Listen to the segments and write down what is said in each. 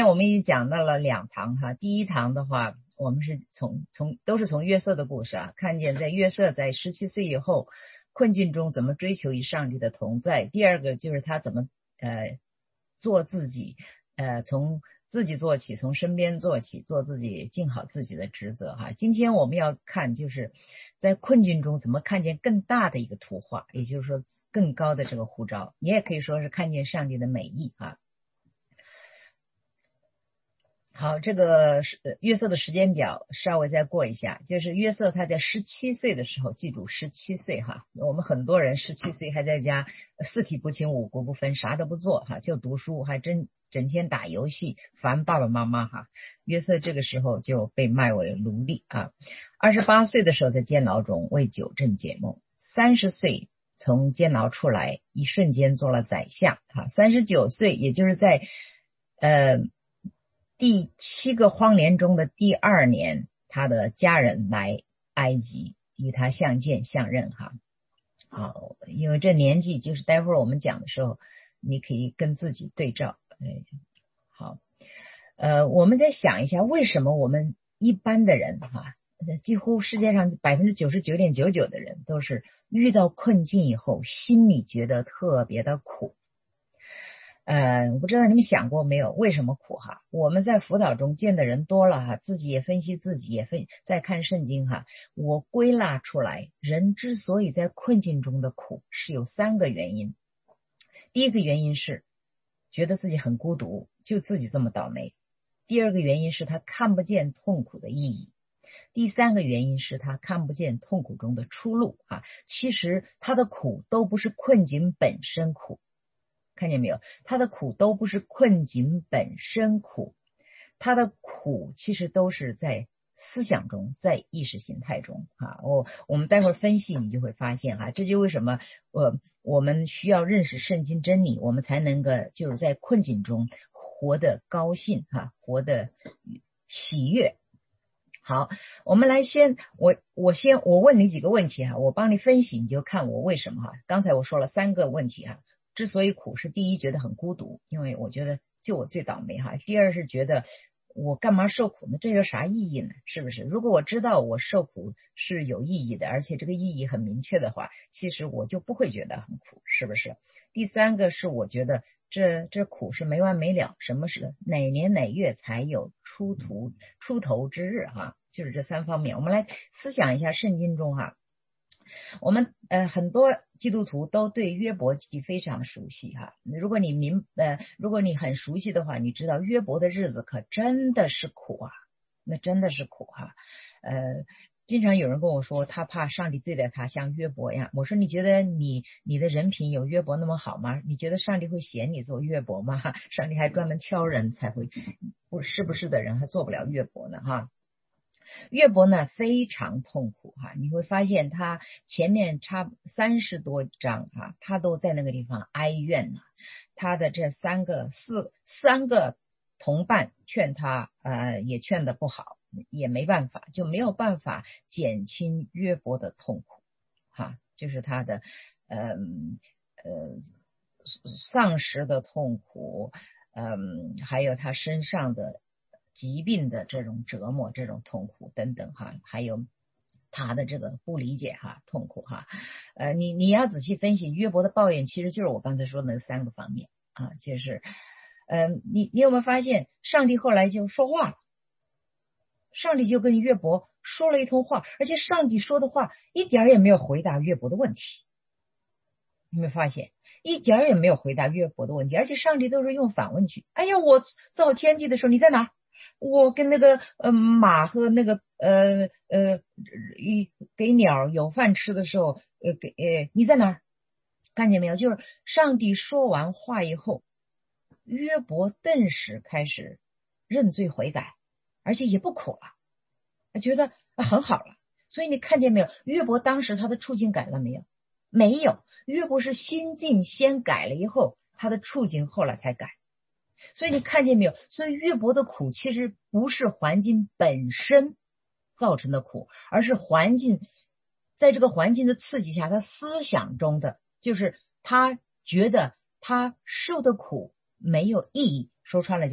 天我们已经讲到了2堂哈，第一堂的话，我们是都是从约瑟的故事啊，看见在约瑟在17岁以后困境中怎么追求与上帝的同在。第二个就是他怎么做自己，从自己做起，从身边做起，做自己，尽好自己的职责哈。今天我们要看就是在困境中怎么看见更大的一个图画，也就是说更高的这个呼召，你也可以说是看见上帝的美意啊。好，这个约瑟的时间表稍微再过一下，就是约瑟他在17岁的时候，记住17岁哈，我们很多人17岁还在家四体不勤五谷不分，啥都不做哈，就读书，还整天打游戏，烦爸爸妈妈哈。约瑟这个时候就被卖为奴隶啊。28岁的时候在监牢中为酒政解梦，30岁从监牢出来，一瞬间做了宰相啊。39岁也就是在第7个荒年中的第2年，他的家人来埃及与他相见相认哈。好，因为这年纪就是待会儿我们讲的时候，你可以跟自己对照。好，我们再想一下，为什么我们一般的人哈，几乎世界上99.99%的人都是遇到困境以后，心里觉得特别的苦。我不知道你们想过没有，为什么苦哈？我们在辅导中见的人多了哈，自己也分析自己，也在看圣经哈。我归纳出来，人之所以在困境中的苦，是有3个原因。第一个原因是觉得自己很孤独，就自己这么倒霉。第二个原因是他看不见痛苦的意义。第3个原因是他看不见痛苦中的出路啊。其实他的苦都不是困境本身苦。看见没有？他的苦都不是困境本身苦，他的苦其实都是在思想中，在意识形态中啊。我们待会儿分析你就会发现哈，这就为什么我们需要认识圣经真理，我们才能够就是在困境中活得高兴哈，活得喜悦。好，我们来我问你几个问题哈，我帮你分析，你就看我为什么哈。刚才我说了3个问题哈。之所以苦是第一觉得很孤独，因为我觉得就我最倒霉哈。第二是觉得我干嘛受苦呢？这有啥意义呢？是不是？如果我知道我受苦是有意义的，而且这个意义很明确的话，其实我就不会觉得很苦，是不是？第3个是我觉得这苦是没完没了，什么是哪年哪月才有出头之日哈？就是这3方面，我们来思想一下圣经中哈。我们很多基督徒都对约伯记非常熟悉哈。如果你很熟悉的话，你知道约伯的日子可真的是苦啊，那真的是苦哈。经常有人跟我说，他怕上帝对待他像约伯一样。我说你觉得你的人品有约伯那么好吗？你觉得上帝会嫌你做约伯吗？上帝还专门挑人才会，是不是的人还做不了约伯呢哈。约伯呢非常痛苦哈，你会发现他前面差30多章哈，他都在那个地方哀怨呢。他的这三个同伴劝他，也劝得不好，也没办法，就没有办法减轻约伯的痛苦哈，就是他的丧失的痛苦，还有他身上的疾病的这种折磨，这种痛苦等等哈，还有他的这个不理解哈，痛苦哈。你要仔细分析约伯的抱怨，其实就是我刚才说的那3个方面啊，就是你有没有发现上帝后来就说话了，上帝就跟约伯说了一通话，而且上帝说的话一点也没有回答约伯的问题。你有没有发现一点也没有回答约伯的问题，而且上帝都是用反问句。哎呀，我造天地的时候你在哪？我跟那个马和那个给鸟有饭吃的时候你在哪儿？看见没有？就是上帝说完话以后，约伯顿时开始认罪悔改，而且也不苦了，觉得很好了。所以你看见没有？约伯当时他的处境改了没有？没有。约伯是心境先改了以后，他的处境后来才改。所以你看见没有？所以约伯的苦其实不是环境本身造成的苦，而是环境，在这个环境的刺激下，他思想中的，就是他觉得他受的苦没有意义，说穿了就是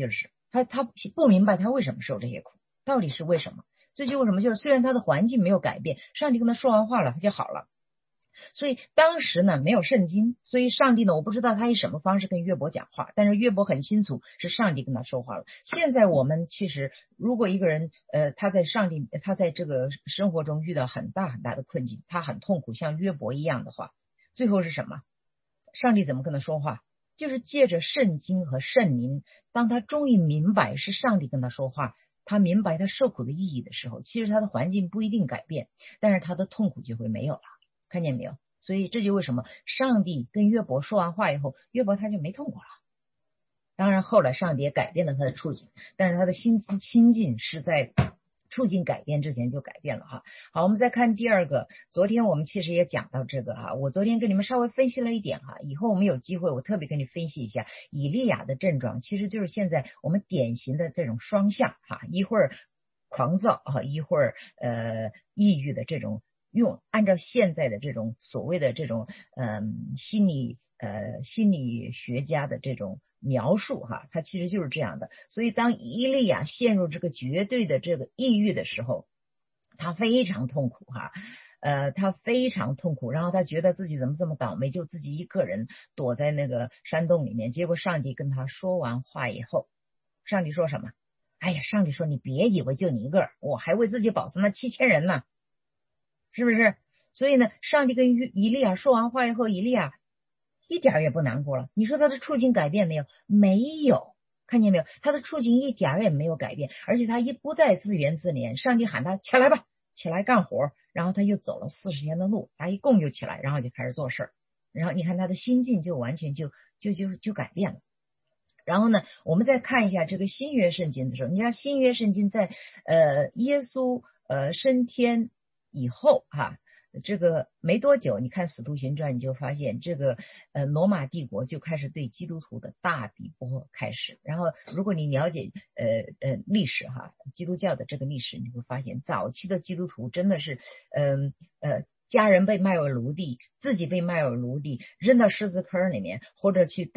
他不明白他为什么受这些苦，到底是为什么？这就为什么就是虽然他的环境没有改变，上帝跟他说完话了，他就好了。所以当时呢没有圣经，所以上帝呢我不知道他以什么方式跟约伯讲话，但是约伯很清楚是上帝跟他说话了。现在我们其实如果一个人他在这个生活中遇到很大很大的困境，他很痛苦，像约伯一样的话，最后是什么？上帝怎么跟他说话？就是借着圣经和圣灵，当他终于明白是上帝跟他说话，他明白他受苦的意义的时候，其实他的环境不一定改变，但是他的痛苦就会没有了。看见没有？所以这就为什么上帝跟约伯说完话以后，约伯他就没痛苦了。当然后来上帝也改变了他的处境，但是他的心境是在处境改变之前就改变了哈。好，我们再看第二个，昨天我们其实也讲到这个哈，我昨天跟你们稍微分析了一点哈，以后我们有机会我特别跟你分析一下以利亚的症状，其实就是现在我们典型的这种双向哈，一会儿狂躁啊，一会儿抑郁的这种。按照现在的这种所谓的这种心理学家的这种描述哈，它其实就是这样的。所以当以利亚陷入这个绝对的这个抑郁的时候，他非常痛苦哈。他非常痛苦，然后他觉得自己怎么这么倒霉，就自己一个人躲在那个山洞里面。结果上帝跟他说完话以后，上帝说什么？哎呀，上帝说你别以为就你一个，我还为自己保存了7000人呢。是不是？所以呢，上帝跟以利亚说完话以后，以利亚一点也不难过了。你说他的处境改变没有？没有，看见没有？他的处境一点也没有改变，而且他不再自怨自怜。上帝喊他起来吧，起来干活，然后他又走了40天的路，他一共就起来，然后就开始做事儿。然后你看他的心境就完全就改变了。然后呢，我们再看一下这个新约圣经的时候，你知道新约圣经在耶稣升天以后哈，这个没多久，你看《使徒行传》，你就发现这个罗马帝国就开始对基督徒的大逼迫开始。然后，如果你了解历史哈，基督教的这个历史，你会发现早期的基督徒真的是家人被卖为奴隶，自己被卖为奴隶，扔到狮子坑里面，或者去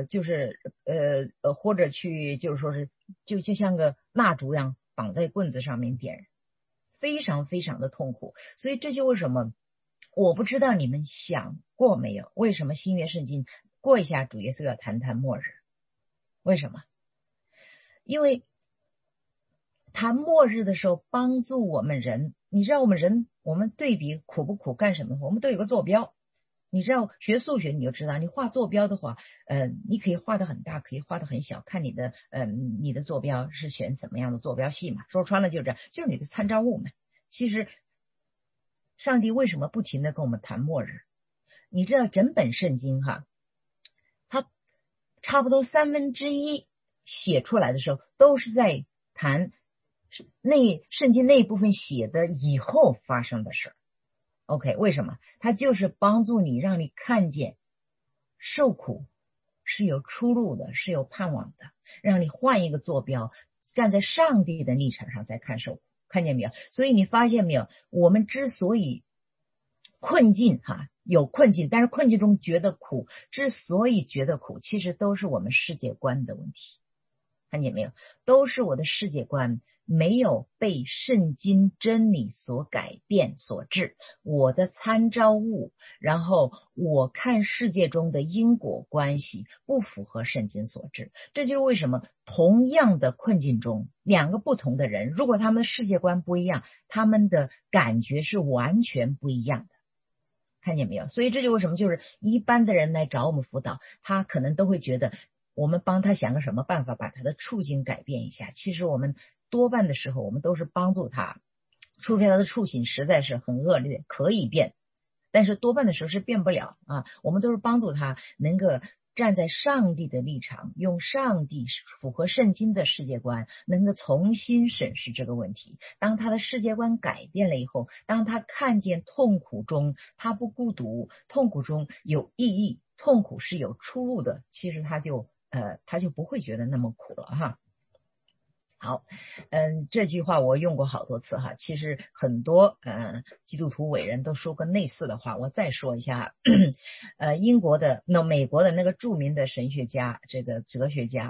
或者去就是说是就像个蜡烛一样绑在棍子上面点燃。非常非常的痛苦，所以这就为什么我不知道你们想过没有，为什么新约圣经过一下主耶稣要谈末日？为什么？因为谈末日的时候帮助我们人，你知道我们人，我们对比苦不苦干什么？我们都有个坐标。你知道学数学你就知道，你画坐标的话，你可以画得很大，可以画得很小，看你的坐标是选怎么样的坐标系嘛。说穿了就是这样，就是你的参照物嘛。其实上帝为什么不停的跟我们谈末日？你知道整本圣经哈，它差不多1/3写出来的时候，都是在谈圣经那一部分写的以后发生的事儿。OK， 为什么？它就是帮助你，让你看见受苦是有出路的，是有盼望的，让你换一个坐标，站在上帝的立场上再看受苦，看见没有？所以你发现没有？我们之所以困境有困境，但是困境中觉得苦，之所以觉得苦，其实都是我们世界观的问题，看见没有？都是我的世界观没有被圣经真理所改变所致，我的参照物，然后我看世界中的因果关系不符合圣经所致。这就是为什么同样的困境中，两个不同的人，如果他们的世界观不一样，他们的感觉是完全不一样的。看见没有？所以这就为什么就是一般的人来找我们辅导，他可能都会觉得我们帮他想个什么办法把他的处境改变一下。其实我们多半的时候我们都是帮助他，除非他的处境实在是很恶劣可以变，但是多半的时候是变不了啊。我们都是帮助他能够站在上帝的立场，用上帝符合圣经的世界观，能够重新审视这个问题。当他的世界观改变了以后，当他看见痛苦中他不孤独，痛苦中有意义，痛苦是有出路的，其实他就不会觉得那么苦了哈。好，这句话我用过好多次哈，其实很多基督徒伟人都说过类似的话，我再说一下。美国的那个著名的神学家，这个哲学家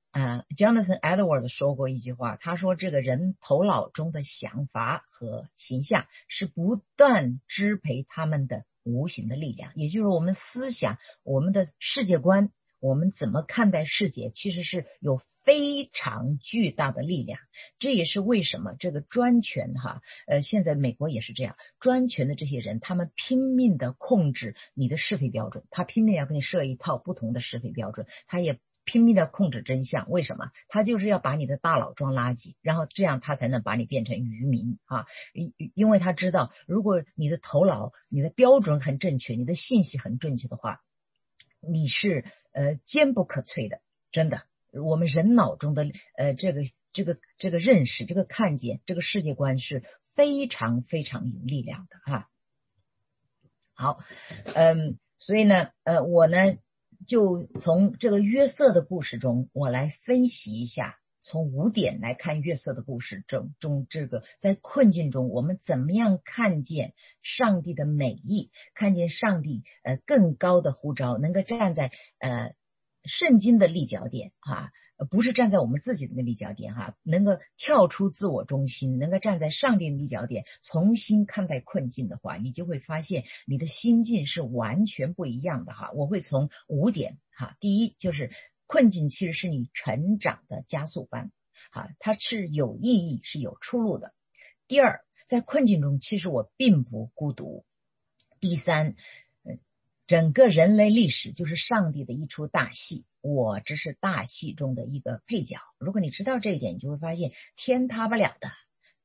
Jonathan Edwards 说过一句话，他说这个人头脑中的想法和形象是不断支配他们的无形的力量，也就是我们思想，我们的世界观，我们怎么看待世界，其实是有非常巨大的力量。这也是为什么这个专权现在美国也是这样，专权的这些人，他们拼命的控制你的是非标准，他拼命要给你设一套不同的是非标准，他也拼命的控制真相。为什么？他就是要把你的大脑装垃圾，然后这样他才能把你变成愚民因为他知道，如果你的头脑、你的标准很正确，你的信息很正确的话，你是坚不可摧的。真的，我们人脑中的这个认识、这个看见、这个世界观是非常非常有力量的好，所以呢，我呢就从这个约瑟的故事中，我来分析一下，从5点来看约瑟的故事中这个在困境中，我们怎么样看见上帝的美意，看见上帝更高的呼召，能够站在圣经的立脚点不是站在我们自己的立脚点能够跳出自我中心，能够站在上帝的立脚点，重新看待困境的话，你就会发现你的心境是完全不一样的我会从5点第一就是困境其实是你成长的加速班它是有意义，是有出路的。第二，在困境中其实我并不孤独。第三，整个人类历史就是上帝的一出大戏，我只是大戏中的一个配角。如果你知道这一点，你就会发现天塌不了的，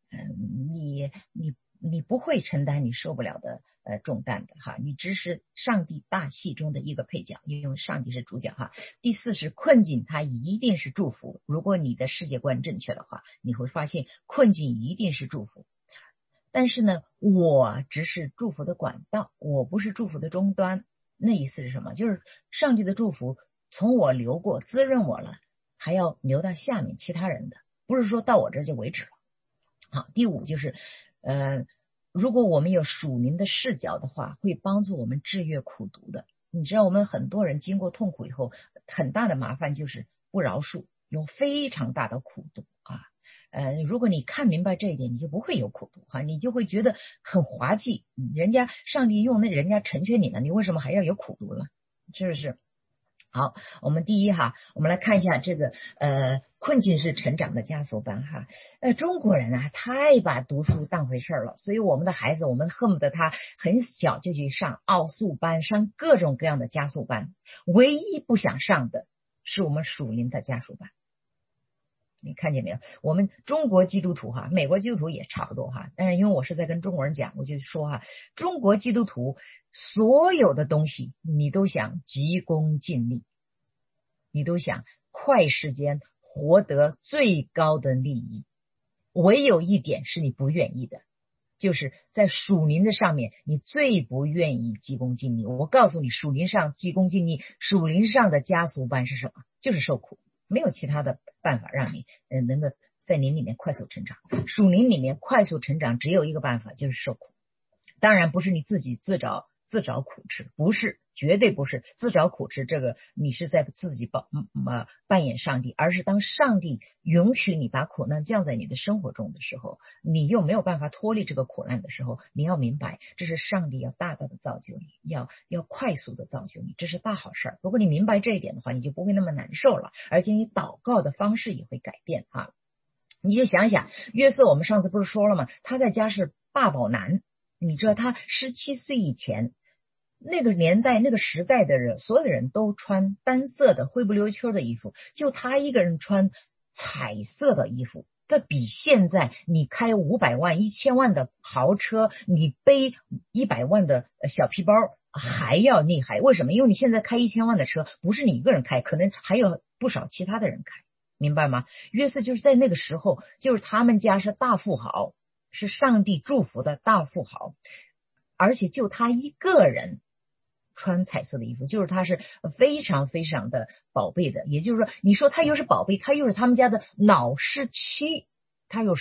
你不会承担你受不了的重担的你只是上帝大戏中的一个配角，因为上帝是主角第四是困境，它一定是祝福。如果你的世界观正确的话，你会发现困境一定是祝福。但是呢，我只是祝福的管道，我不是祝福的终端。那意思是什么？就是上帝的祝福从我流过，滋润我了，还要流到下面其他人的，不是说到我这就为止了。好，第5就是如果我们有属灵的视角的话，会帮助我们制约苦毒的。你知道我们很多人经过痛苦以后，很大的麻烦就是不饶恕，有非常大的苦毒如果你看明白这一点，你就不会有苦毒你就会觉得很滑稽。人家上帝用人家成全你了，你为什么还要有苦毒了？是不是？好，我们第一我们来看一下这个困境是成长的加速班中国人太把读书当回事了，所以我们的孩子，我们恨不得他很小就去上奥数班，上各种各样的加速班，唯一不想上的是我们属灵的加速班。你看见没有？我们中国基督徒美国基督徒也差不多但是因为我是在跟中国人讲，我就说中国基督徒所有的东西你都想急功近利，你都想快时间获得最高的利益，唯有一点是你不愿意的，就是在属灵的上面你最不愿意急功近利。我告诉你，属灵上急功近利，属灵上的加速班是什么？就是受苦，没有其他的办法让你能够在灵里面快速成长。属灵里面快速成长只有一个办法，就是受苦。当然不是你自己自找苦吃，不是，绝对不是自找苦吃，这个你是在自己扮演上帝，而是当上帝允许你把苦难降在你的生活中的时候，你又没有办法脱离这个苦难的时候，你要明白这是上帝要大大的造就你，要快速的造就你，这是大好事。如果你明白这一点的话，你就不会那么难受了，而且你祷告的方式也会改变你就想想约瑟，我们上次不是说了吗？他在家是爸宝男，你知道他17岁以前，那个年代那个时代的人，所有的人都穿单色的灰不溜秋的衣服，就他一个人穿彩色的衣服。这比现在你开500万1000万的豪车，你背100万的小皮包还要厉害。为什么？因为你现在开1000万的车不是你一个人开，可能还有不少其他的人开，明白吗？约瑟就是在那个时候，就是他们家是大富豪，是上帝祝福的大富豪，而且就他一个人穿彩色的衣服，就是他是非常非常的宝贝的。也就是说，你说他又是宝贝，他又是他们家的老17，他有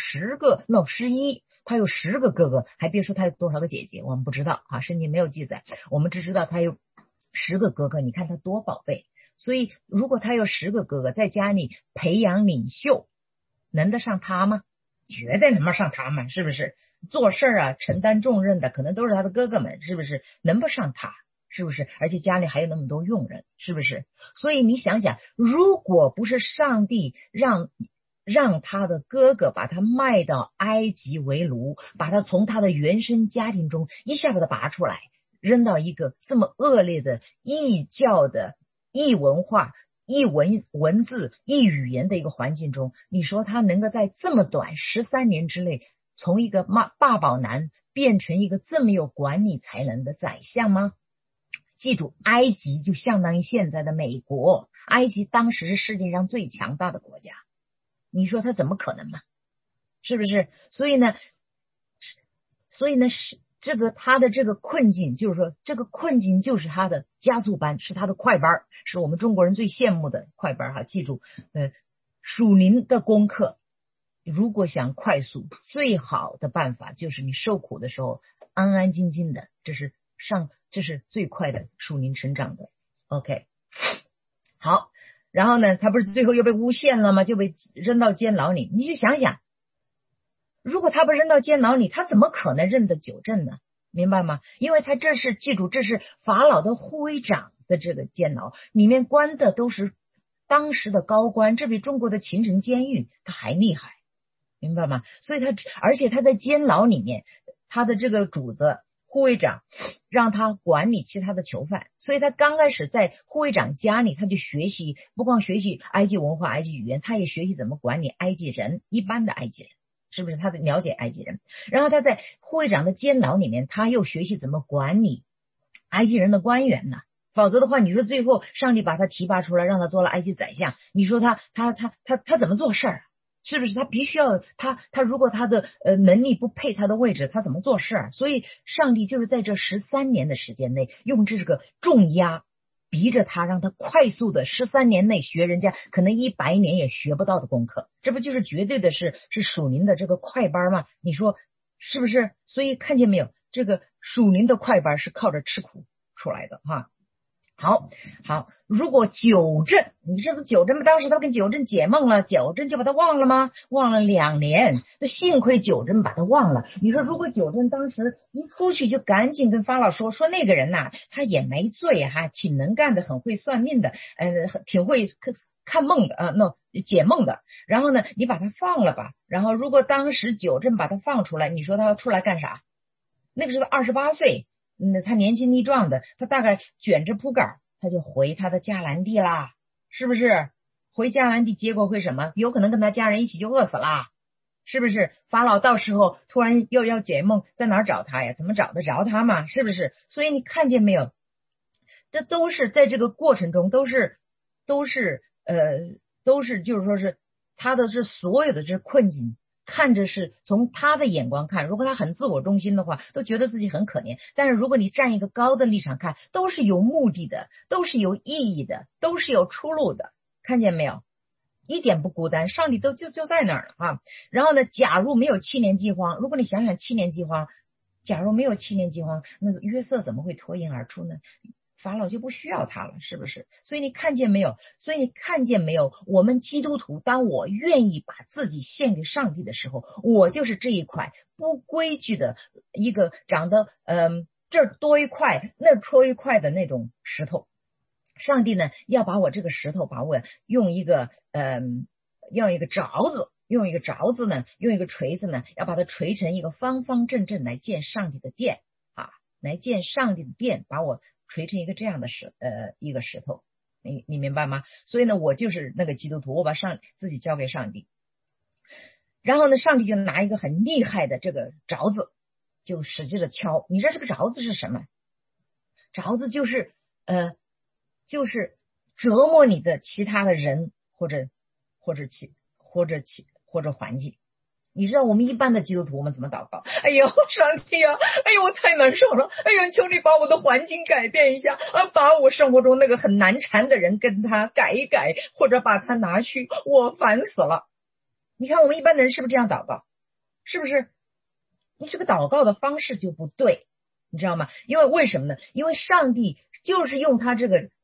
11，他有10个哥哥，还别说他有多少个姐姐，我们不知道圣经没有记载，我们只知道他有10个哥哥。你看他多宝贝， 所以如果他有10个哥哥，在家里培养领袖，能得上他吗？绝对能不上他们，是不是？做事啊，承担重任的可能都是他的哥哥们，是不是？能不上他，是不是？而且家里还有那么多佣人，是不是？所以你想想，如果不是上帝让他的哥哥把他卖到埃及为奴，把他从他的原生家庭中一下把他拔出来，扔到一个这么恶劣的异教的异文化、异文字、异语言的一个环境中，你说他能够在这么短13年之内，从一个爸宝男变成一个这么有管理才能的宰相吗？记住，埃及就相当于现在的美国，埃及当时是世界上最强大的国家，你说他怎么可能嘛？是不是？所以呢，是这个他的这个困境，就是说这个困境就是他的加速班，是他的快班，是我们中国人最羡慕的快班哈。记住，属灵的功课，如果想快速，最好的办法就是你受苦的时候安安静静的，这是最快的属灵成长的。OK， 好，然后呢，他不是最后又被诬陷了吗？就被扔到监牢里。你去想想，如果他不扔到监牢里，他怎么可能认得九正呢？明白吗？因为他记住，这是法老的护卫长的这个监牢，里面关的都是当时的高官，这比中国的秦城监狱他还厉害，明白吗？所以而且他在监牢里面，他的这个主子护卫长让他管理其他的囚犯，所以他刚开始在护卫长家里，他就学习，不光学习埃及文化、埃及语言，他也学习怎么管理埃及人，一般的埃及人，是不是？他的了解埃及人，然后他在护卫长的监牢里面，他又学习怎么管理埃及人的官员呢？否则的话，你说最后上帝把他提拔出来，让他做了埃及宰相，你说他怎么做事儿？是不是他必须要他如果他的能力不配他的位置，他怎么做事儿？所以上帝就是在这13年的时间内，用这个重压逼着他，让他快速的13年内学人家可能100年也学不到的功课，这不就是绝对的是属灵的这个快班吗？你说是不是？所以看见没有，这个属灵的快班是靠着吃苦出来的哈。好，如果九正，你这个九正当时他跟九正解梦了，九正就把他忘了吗？忘了2年，那幸亏九正把他忘了。你说如果九正当时一出去就赶紧跟法老说那个人呐，他也没罪哈，挺能干的，很会算命的，挺会看梦的解梦的。然后呢，你把他放了吧。然后如果当时九正把他放出来，你说他要出来干啥？那个时候28岁。他年轻力壮的，他大概卷着铺盖，他就回他的迦南地啦，是不是？回迦南地，结果会什么？有可能跟他家人一起就饿死啦，是不是？法老到时候突然又要解梦，在哪儿找他呀？怎么找得着他嘛？是不是？所以你看见没有？这都是在这个过程中，都是就是说是他的这所有的这困境。看着是从他的眼光看，如果他很自我中心的话，都觉得自己很可怜。但是如果你站一个高的立场看，都是有目的的，都是有意义的，都是有出路的。看见没有？一点不孤单，上帝就在那儿了啊。然后呢，假如没有7年饥荒，如果你想想7年饥荒，假如没有7年饥荒，那约瑟怎么会脱颖而出呢？法老就不需要他了，是不是？所以你看见没有？我们基督徒，当我愿意把自己献给上帝的时候，我就是这一块不规矩的一个长得这儿多一块那儿戳一块的那种石头。上帝呢，要把我这个石头，把我用一个凿子。用一个凿子呢，用一个锤子呢，要把它锤成一个方方正正来建上帝的殿啊，来建上帝的殿，把我锤成一个这样的一个石头，你明白吗？所以呢，我就是那个基督徒，我把自己交给上帝，然后呢，上帝就拿一个很厉害的这个凿子，就使劲的敲。你知道这个凿子是什么？凿子就是折磨你的其他的人或者环境。你知道我们一般的基督徒我们怎么祷告？哎呦，上帝啊，哎呦，我太难受了，哎呦，求你把我的环境改变一下啊，把我生活中那个很难缠的人跟他改一改，或者把他拿去，我烦死了。你看我们一般的人是不是这样祷告？是不是？你这个祷告的方式就不对，你知道吗？因为为什么呢？因为上帝就是用他这个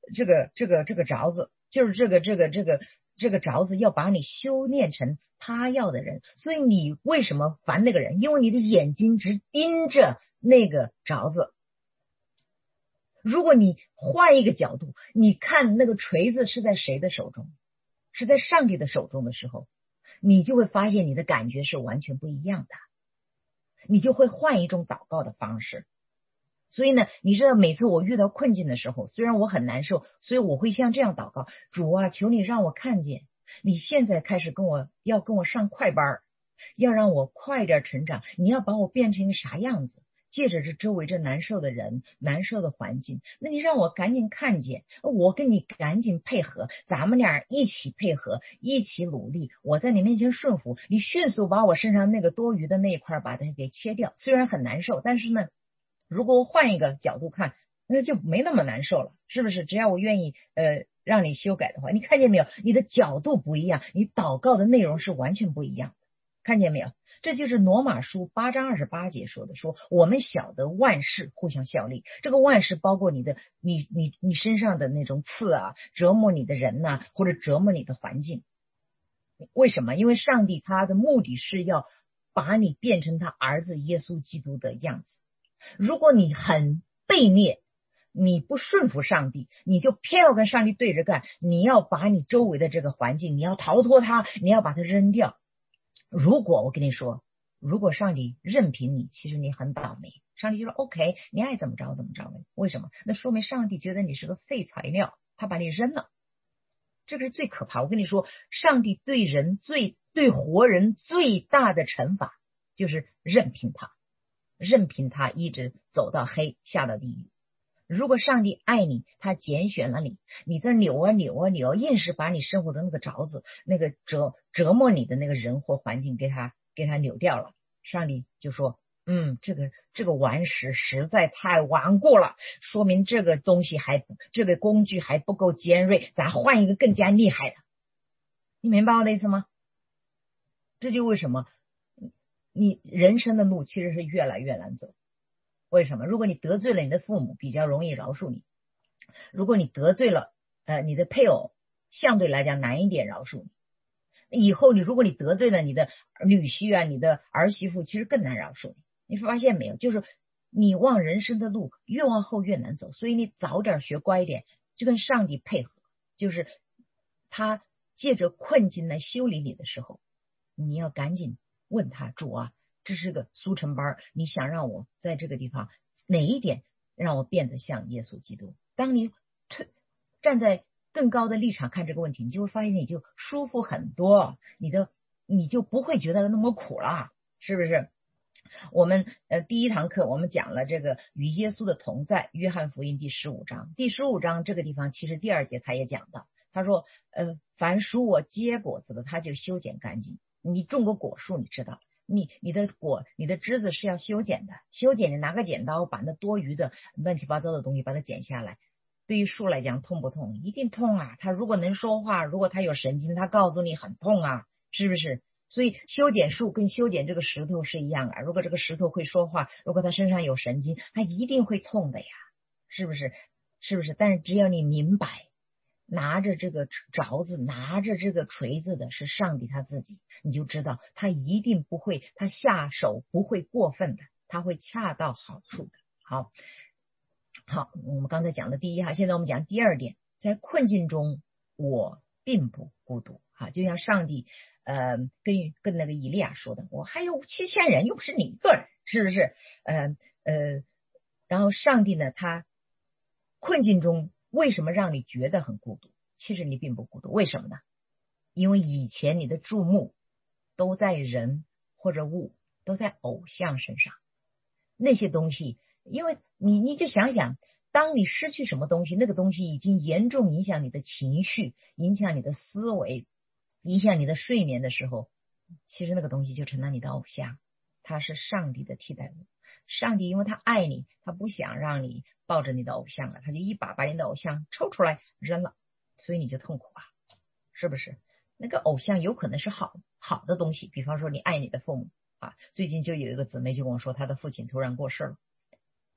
这个凿子，就是这个凿子要把你修炼成他要的人。所以你为什么烦那个人？因为你的眼睛只盯着那个凿子。如果你换一个角度，你看那个锤子是在谁的手中，是在上帝的手中的时候，你就会发现你的感觉是完全不一样的，你就会换一种祷告的方式。所以呢，你知道每次我遇到困境的时候，虽然我很难受，所以我会像这样祷告：主啊，求你让我看见你现在开始跟我上快班，要让我快点成长，你要把我变成一个啥样子，借着这周围这难受的人，难受的环境，那你让我赶紧看见，我跟你赶紧配合，咱们俩一起配合，一起努力，我在你面前顺服，你迅速把我身上那个多余的那一块把它给切掉。虽然很难受，但是呢，如果我换一个角度看，那就没那么难受了，是不是？只要我愿意让你修改的话，你看见没有？你的角度不一样，你祷告的内容是完全不一样的。看见没有？这就是罗马书8章28节说的，说我们晓得万事互相效力。这个万事包括你身上的那种刺啊，折磨你的人呐，或者折磨你的环境。为什么？因为上帝他的目的是要把你变成他儿子耶稣基督的样子。如果你很悖逆，你不顺服上帝，你就偏要跟上帝对着干，你要把你周围的这个环境，你要逃脱它，你要把它扔掉。如果我跟你说，如果上帝任凭你，其实你很倒霉。上帝就说 OK， 你爱怎么着怎么着。为什么？那说明上帝觉得你是个废材料，他把你扔了。这个是最可怕。我跟你说，上帝对活人最大的惩罚就是任凭他一直走到黑，下到地狱。如果上帝爱你，他拣选了你，你在扭啊扭啊扭，硬是把你生活中那个凿子，那个折磨你的那个人或环境给他扭掉了。上帝就说这个顽石实在太顽固了，说明这个东西这个工具还不够尖锐，咱换一个更加厉害的。你明白我的意思吗？这就为什么你人生的路其实是越来越难走。为什么？如果你得罪了你的父母，比较容易饶恕你；如果你得罪了你的配偶，相对来讲难一点饶恕你。以后如果你得罪了你的女婿啊，你的儿媳妇，其实更难饶恕你。你发现没有？就是你往人生的路越往后越难走，所以你早点学乖一点，就跟上帝配合，就是他借着困境来修理你的时候，你要赶紧问他：主啊，这是个速成班，你想让我在这个地方哪一点让我变得像耶稣基督？当你站在更高的立场看这个问题，你就会发现你就舒服很多，你就不会觉得那么苦了，是不是？我们第一堂课我们讲了这个与耶稣的同在，约翰福音第15章。第15章这个地方其实第2节他也讲到，他说凡属我结果子的，他就修剪干净。你种个果树，你知道你的枝子是要修剪的，修剪你拿个剪刀把那多余的乱七八糟的东西把它剪下来。对于树来讲痛不痛？一定痛啊！它如果能说话，如果它有神经，它告诉你很痛啊，是不是？所以修剪树跟修剪这个石头是一样的，如果这个石头会说话，如果它身上有神经，它一定会痛的呀，是不是？是不是？但是只要你明白，拿着这个凿子，拿着这个锤子的是上帝他自己，你就知道他一定不会，他下手不会过分的，他会恰到好处的。好，我们刚才讲的第一哈，现在我们讲第2点，在困境中我并不孤独。就像上帝跟那个以利亚说的，我还有7000人，又不是你一个人，是不是？然后上帝呢，他困境中为什么让你觉得很孤独？其实你并不孤独，为什么呢？因为以前你的注目都在人或者物，都在偶像身上，那些东西，因为你就想想，当你失去什么东西，那个东西已经严重影响你的情绪，影响你的思维，影响你的睡眠的时候，其实那个东西就成了你的偶像，它是上帝的替代物。上帝因为他爱你，他不想让你抱着你的偶像了，他就一把把你的偶像抽出来扔了，所以你就痛苦啊，是不是？那个偶像有可能是好的东西，比方说你爱你的父母最近就有一个姊妹就跟我说，她的父亲突然过世了，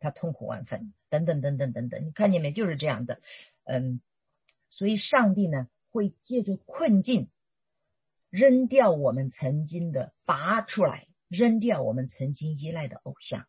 他痛苦万分，等等等等等等，你看见没？就是这样的。所以上帝呢会借着困境扔掉我们曾经的，拔出来，扔掉我们曾经依赖的偶像。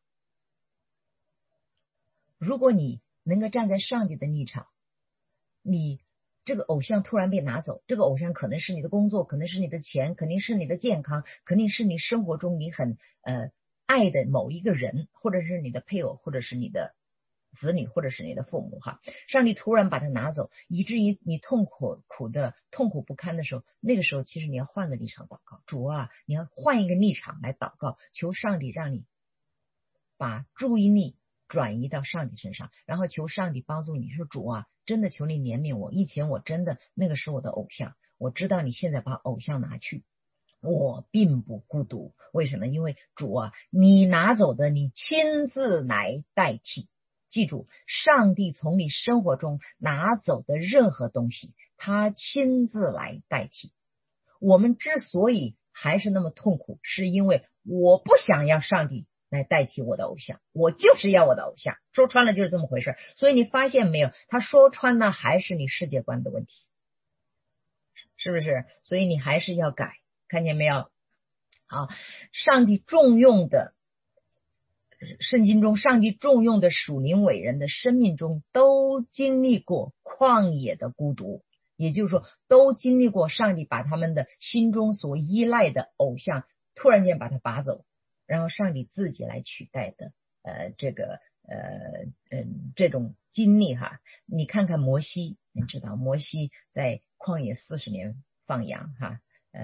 如果你能够站在上帝的立场，你这个偶像突然被拿走，这个偶像可能是你的工作，可能是你的钱，肯定是你的健康，肯定是你生活中你很爱的某一个人，或者是你的配偶，或者是你的子女，或者是你的父母哈。上帝突然把它拿走，以至于你痛苦不堪的时候，那个时候其实你要换个立场祷告，主啊，你要换一个立场来祷告，求上帝让你把注意力转移到上帝身上，然后求上帝帮助你，说主啊，真的求你怜悯我，以前我真的那个是我的偶像，我知道你现在把偶像拿去，我并不孤独。为什么？因为主啊，你拿走的你亲自来代替。记住，上帝从你生活中拿走的任何东西，他亲自来代替。我们之所以还是那么痛苦，是因为我不想要上帝来代替我的偶像，我就是要我的偶像，说穿了就是这么回事。所以你发现没有，他说穿了还是你世界观的问题，是不是？所以你还是要改，看见没有？好，上帝重用的圣经中，上帝重用的属灵伟人的生命中都经历过旷野的孤独，也就是说都经历过上帝把他们的心中所依赖的偶像突然间把它拔走，然后上帝自己来取代的这种经历哈。你看看摩西，你知道摩西在旷野40年放羊哈，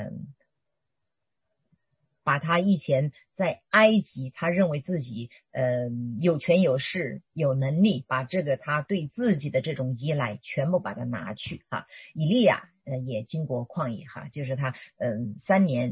把他以前在埃及他认为自己有权有势有能力，把这个他对自己的这种依赖全部把它拿去哈。以利亚也经过旷野哈，就是他3年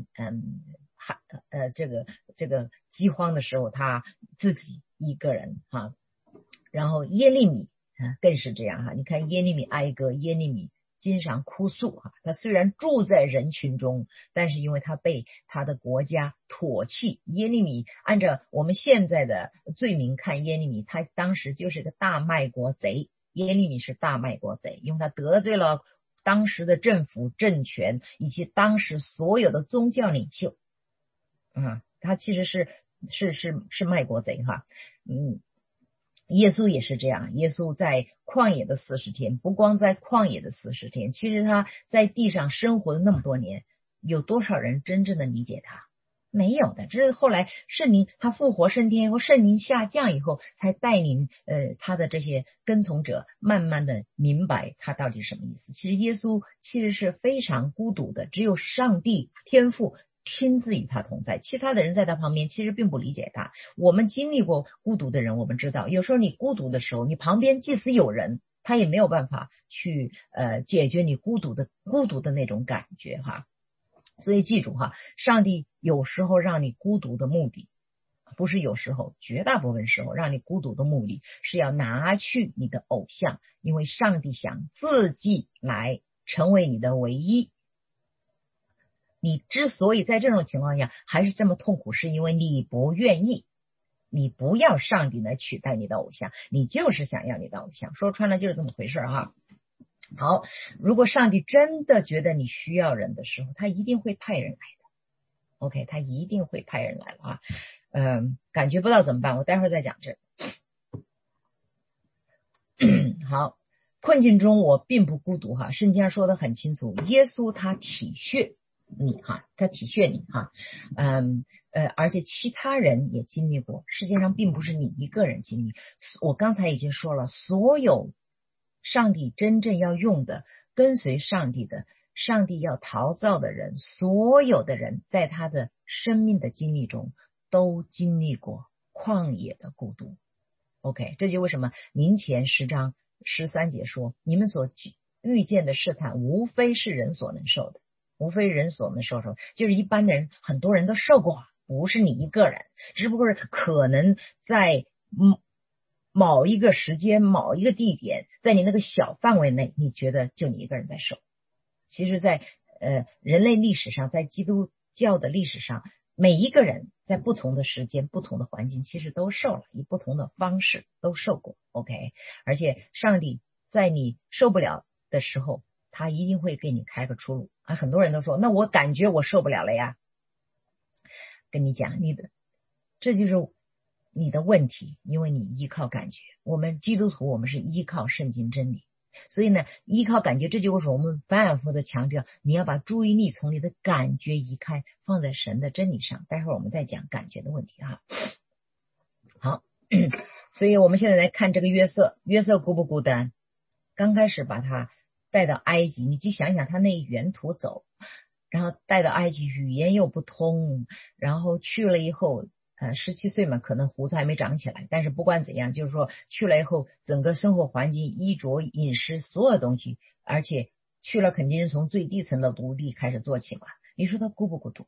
这个饥荒的时候他自己一个人哈。然后耶利米更是这样哈，你看耶利米哀歌，耶利米经常哭诉哈，他虽然住在人群中，但是因为他被他的国家唾弃。耶利米按照我们现在的罪名看，耶利米他当时就是个大卖国贼，耶利米是大卖国贼，因为他得罪了当时的政府政权以及当时所有的宗教领袖他其实是卖国贼哈。耶稣也是这样，耶稣在旷野的40天，不光在旷野的40天，其实他在地上生活了那么多年，有多少人真正的理解他？没有的。这是后来圣灵他复活升天以后，圣灵下降以后，才带领他的这些跟从者慢慢的明白他到底是什么意思。其实耶稣其实是非常孤独的，只有上帝天父亲自与他同在，其他的人在他旁边其实并不理解他。我们经历过孤独的人，我们知道有时候你孤独的时候，你旁边即使有人，他也没有办法去解决你孤独的那种感觉哈。所以记住哈，上帝有时候让你孤独的目的，不是有时候，绝大部分时候让你孤独的目的是要拿去你的偶像，因为上帝想自己来成为你的唯一。你之所以在这种情况下还是这么痛苦，是因为你不愿意，你不要上帝来取代你的偶像，你就是想要你的偶像，说穿了就是这么回事哈。好，如果上帝真的觉得你需要人的时候，他一定会派人来的。OK， 他一定会派人来了啊。感觉不到怎么办？我待会儿再讲这好，困境中我并不孤独哈，圣经上说的很清楚，耶稣他体恤你哈，他体恤你哈。而且其他人也经历过，世界上并不是你一个人经历。我刚才已经说了，所有上帝真正要用的，跟随上帝的，上帝要陶造的人，所有的人在他的生命的经历中都经历过旷野的孤独。OK， 这就为什么林前10章13节说，你们所遇见的试探无非是人所能受的，无非人所能受，就是一般的人很多人都受过，不是你一个人，只不过是可能在某一个时间某一个地点，在你那个小范围内，你觉得就你一个人在受。其实在人类历史上，在基督教的历史上， 每一个人在不同的时间、不同的环境，其实都受了，以不同的方式都受过。OK， 而且上帝在你受不了的时候，他一定会给你开个出路啊！很多人都说，那我感觉我受不了了呀。跟你讲，这就是你的问题，因为你依靠感觉。我们基督徒，我们是依靠圣经真理。所以呢，依靠感觉，这就是我们反复的强调，你要把注意力从你的感觉移开，放在神的真理上。待会儿我们再讲感觉的问题哈。好，所以我们现在来看这个约瑟，约瑟孤不孤单？刚开始把他带到埃及，你就想想他那沿途走，然后带到埃及，语言又不通，然后去了以后17岁嘛，可能胡子还没长起来，但是不管怎样，就是说去了以后，整个生活环境、衣着、饮食，所有东西，而且去了肯定是从最低层的奴隶开始做起嘛。你说他孤不孤独？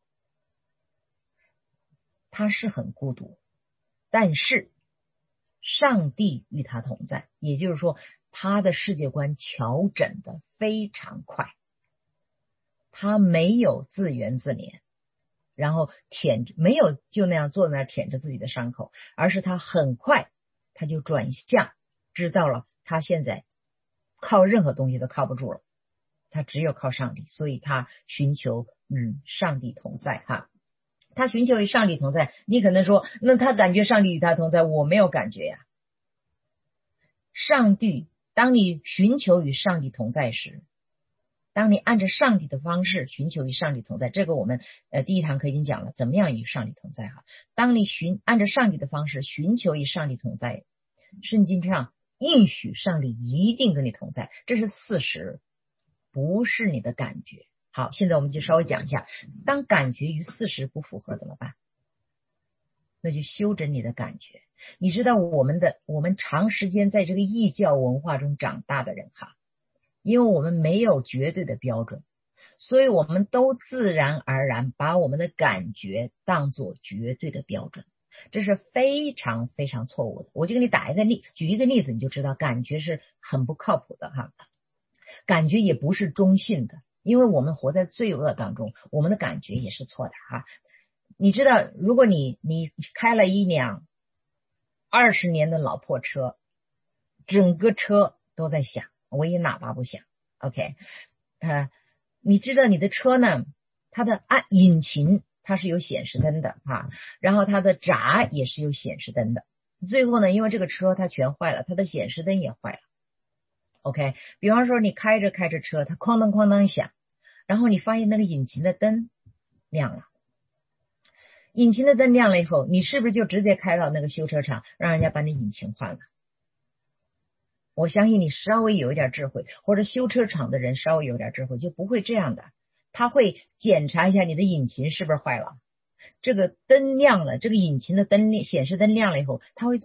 他是很孤独，但是上帝与他同在，也就是说，他的世界观调整的非常快，他没有自怨自怜。然后没有就那样坐在那儿舔着自己的伤口，而是他很快他就转向，知道了他现在靠任何东西都靠不住了，他只有靠上帝，所以他寻求与上帝同在哈。他寻求与上帝同在，你可能说，那他感觉上帝与他同在，我没有感觉呀。上帝，当你寻求与上帝同在时，当你按照上帝的方式寻求与上帝同在，这个我们第一堂课已经讲了，怎么样与上帝同在哈。当你按照上帝的方式寻求与上帝同在，圣经上应许上帝一定跟你同在，这是事实，不是你的感觉。好，现在我们就稍微讲一下，当感觉与事实不符合怎么办？那就修整你的感觉。你知道我们长时间在这个异教文化中长大的人哈，因为我们没有绝对的标准，所以我们都自然而然把我们的感觉当作绝对的标准，这是非常非常错误的。我就给你举一个例子，你就知道感觉是很不靠谱的哈。感觉也不是中性的，因为我们活在罪恶当中，我们的感觉也是错的哈。你知道，如果你开了一辆20年的老破车，整个车都在响，唯一喇叭不响。OK， 你知道你的车呢，它的引擎它是有显示灯的啊，然后它的闸也是有显示灯的。最后呢，因为这个车它全坏了，它的显示灯也坏了。OK， 比方说你开着车，它哐当哐当响，然后你发现那个引擎的灯亮了。引擎的灯亮了以后，你是不是就直接开到那个修车厂，让人家把你引擎换了？我相信你稍微有一点智慧，或者修车厂的人稍微有点智慧，就不会这样的。他会检查一下你的引擎是不是坏了，这个灯亮了，这个引擎的显示灯亮了以后，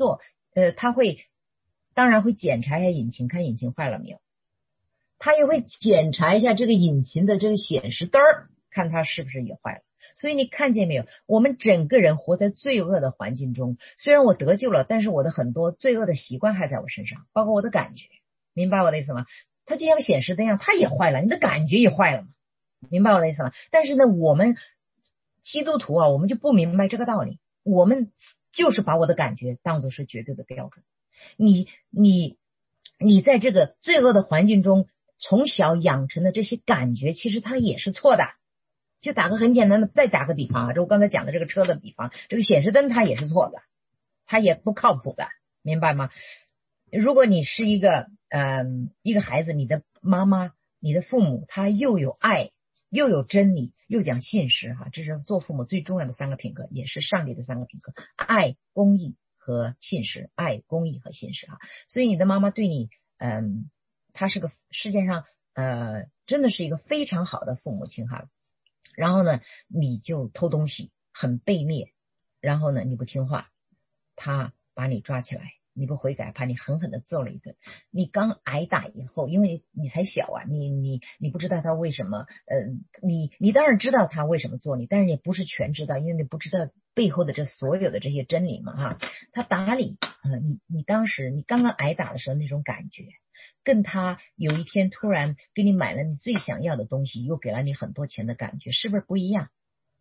当然会检查一下引擎，看引擎坏了没有。他也会检查一下这个引擎的这个显示灯，看它是不是也坏了。所以你看见没有，我们整个人活在罪恶的环境中，虽然我得救了，但是我的很多罪恶的习惯还在我身上，包括我的感觉，明白我的意思吗？它就像个显示灯一样，它也坏了，你的感觉也坏了嘛，明白我的意思吗？但是呢，我们基督徒啊，我们就不明白这个道理，我们就是把我的感觉当作是绝对的标准。你在这个罪恶的环境中从小养成的这些感觉，其实它也是错的。就打个很简单的，再打个比方啊，就我刚才讲的这个车的比方，这个显示灯它也是错的，它也不靠谱的，明白吗？如果你是一个孩子，你的妈妈、你的父母，他又有爱，又有真理，又讲信实哈，这是做父母最重要的3个品格，也是上帝的3个品格：爱、公义和信实。爱、公义和信实哈。所以你的妈妈对你，她是个世界上真的是一个非常好的父母亲哈。然后呢，你就偷东西，很悖逆，然后呢，你不听话，他把你抓起来，你不悔改，把你狠狠的揍了一顿。你刚挨打以后，因为你才小啊，你不知道他为什么，你当然知道他为什么做你，但是也不是全知道，因为你不知道背后的这所有的这些真理嘛哈。他打你，你当时你刚刚挨打的时候那种感觉，跟他有一天突然给你买了你最想要的东西，又给了你很多钱的感觉，是不是不一样？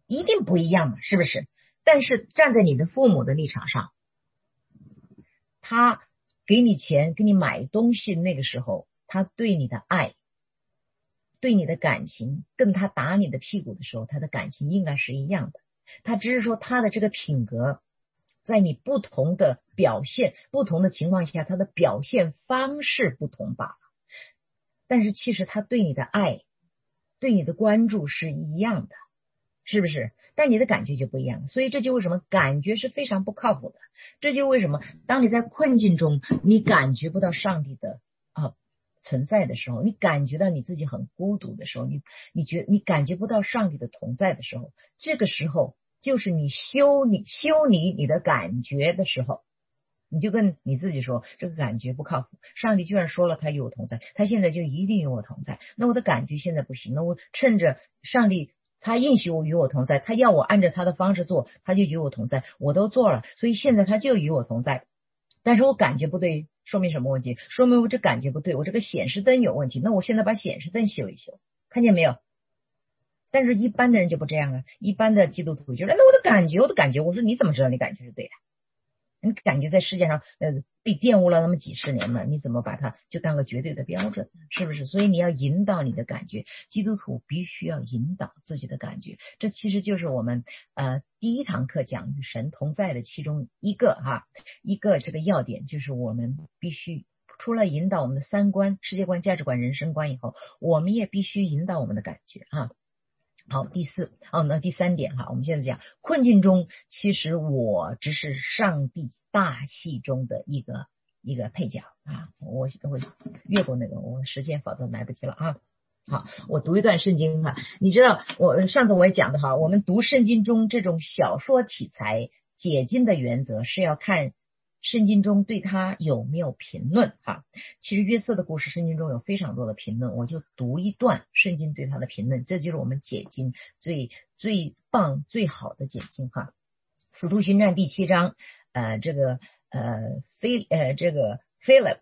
一定不一样嘛，是不是？但是站在你的父母的立场上，他给你钱给你买东西，那个时候他对你的爱对你的感情跟他打你的屁股的时候他的感情应该是一样的，他只是说他的这个品格在你不同的表现不同的情况下他的表现方式不同罢了，但是其实他对你的爱对你的关注是一样的，是不是？但你的感觉就不一样，所以这就为什么感觉是非常不靠谱的。这就为什么当你在困境中你感觉不到上帝的存在的时候，你感觉到你自己很孤独的时候，你感觉不到上帝的同在的时候，这个时候就是你修理你的感觉的时候。你就跟你自己说这个感觉不靠谱，上帝居然说了他与我同在，他现在就一定与我同在，那我的感觉现在不行，那我趁着上帝他应许我与我同在，他要我按照他的方式做，他就与我同在，我都做了，所以现在他就与我同在，但是我感觉不对，说明什么问题？说明我这感觉不对，我这个显示灯有问题，那我现在把显示灯修一修，看见没有？但是一般的人就不这样啊，一般的基督徒就说那我的感觉，我说你怎么知道你感觉是对的？你感觉在世界上被玷污了那么几十年了，你怎么把它就当个绝对的标准，是不是？所以你要引导你的感觉，基督徒必须要引导自己的感觉，这其实就是我们第一堂课讲与神同在的其中一个这个要点，就是我们必须除了引导我们的三观、世界观、价值观、人生观以后，我们也必须引导我们的感觉好，那第三点我们现在讲困境中，其实我只是上帝大戏中的一个配角我越过那个，我时间否则来不及了好，我读一段圣经你知道我上次我也讲的我们读圣经中这种小说题材解经的原则是要看圣经中对他有没有评论其实约瑟的故事圣经中有非常多的评论，我就读一段圣经对他的评论，这就是我们解经最棒最好的解经使徒行传第7章这个Philip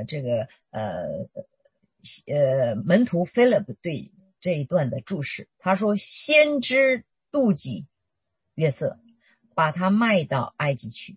门徒 Philip 对这一段的注释，他说先知妒忌约瑟，把他卖到埃及去，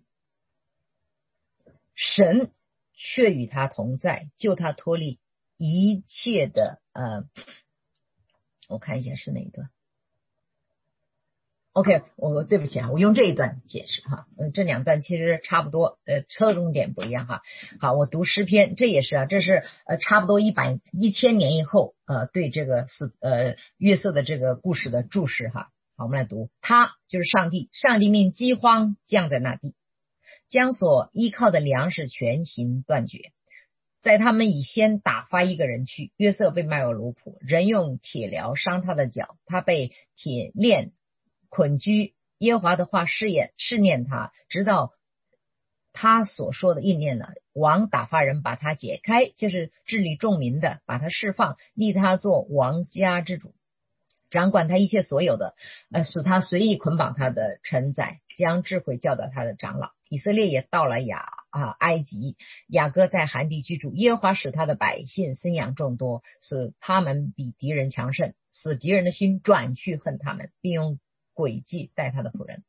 神却与他同在，救他脱离一切的我看一下是哪一段。OK， 我对不起我用这一段解释这两段其实差不多，侧重点不一样好，我读诗篇，这也是这是差不多1000年以后对这个约瑟的这个故事的注释好，我们来读，他就是上帝命饥荒降在那地，将所依靠的粮食全行断绝，在他们以先打发一个人去，约瑟被卖为奴仆，人用铁镣伤他的脚，他被铁链捆拘，耶和华的话试验他，直到他所说的应验了，王打发人把他解开，就是治理众民的，把他释放，立他做王家之主，掌管他一切所有的，使他随意捆绑他的臣宰，将智慧教导他的长老。以色列也到了埃及，雅各在寒地居住，耶和华使他的百姓生养众多，使他们比敌人强盛，使敌人的心转去恨他们，并用诡计待他的仆人。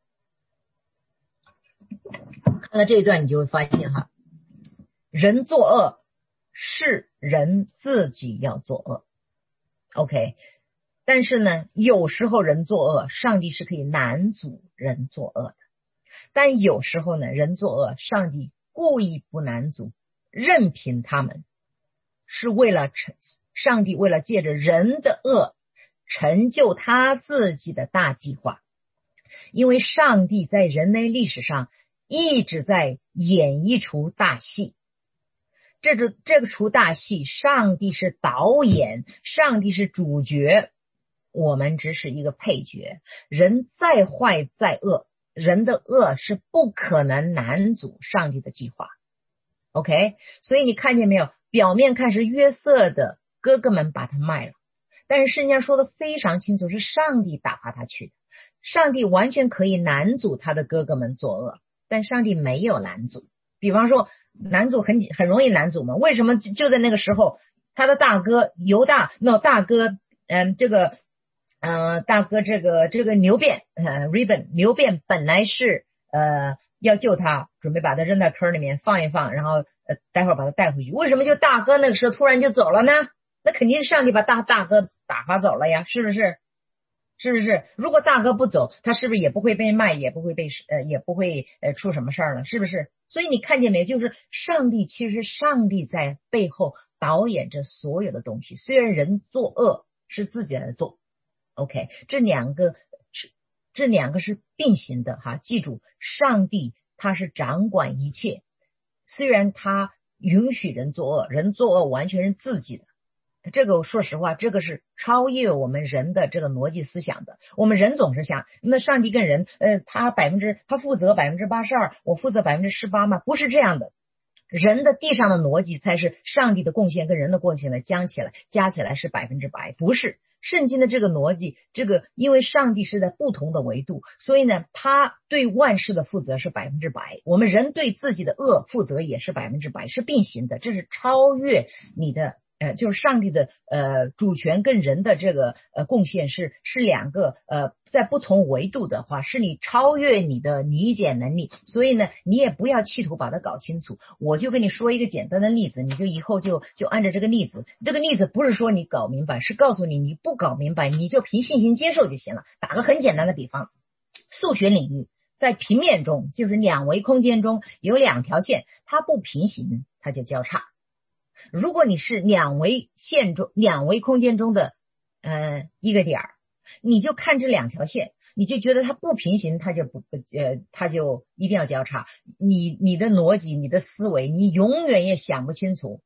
看到这一段你就会发现人作恶是人自己要作恶 OK， 但是呢有时候人作恶，上帝是可以拦阻人作恶的，但有时候呢人作恶，上帝故意不拦阻，任凭他们，是为了上帝为了借着人的恶成就他自己的大计划。因为上帝在人类历史上一直在演一出大戏，这个出大戏，上帝是导演，上帝是主角，我们只是一个配角。人再坏再恶，人的恶是不可能拦阻上帝的计划 OK， 所以你看见没有，表面看是约瑟的哥哥们把他卖了，但是圣经上说的非常清楚，是上帝打发他去的，上帝完全可以拦阻他的哥哥们作恶，但上帝没有拦阻。比方说拦阻很容易拦阻嘛，为什么就在那个时候他的大哥犹大大哥这个大哥这个牛便Reuben 牛便本来是要救他，准备把他扔在坑里面放一放，然后待会儿把他带回去。为什么就大哥那个时候突然就走了呢？那肯定是上帝把大哥打发走了呀，是不是？是不是？如果大哥不走，他是不是也不会被卖，也不会出什么事儿了？是不是？所以你看见没有？就是其实上帝在背后导演着所有的东西。虽然人作恶是自己来做，OK，这两个是并行的哈。记住，上帝他是掌管一切，虽然他允许人作恶，人作恶完全是自己的。这个说实话，这个是超越我们人的这个逻辑思想的。我们人总是想，那上帝跟人，他负责82%，我负责18%吗？不是这样的。人的地上的逻辑才是上帝的贡献跟人的贡献呢，加起来是100%，不是。圣经的这个逻辑，因为上帝是在不同的维度，所以呢，他对万事的负责是100%，我们人对自己的恶负责也是100%，是并行的，这是超越你的。就是上帝的主权跟人的这个贡献是两个在不同维度的话，是你超越你的理解能力，所以呢，你也不要企图把它搞清楚。我就跟你说一个简单的例子，你就以后就按照这个例子，这个例子不是说你搞明白，是告诉你不搞明白，你就凭信心接受就行了。打个很简单的比方，数学领域在平面中，就是2维空间中有2条线，它不平行，它就交叉。如果你是2维空间中的一个点儿，你就看这2条线，你就觉得它不平行，它就一定要交叉。你的逻辑，你的思维，你永远也想不清楚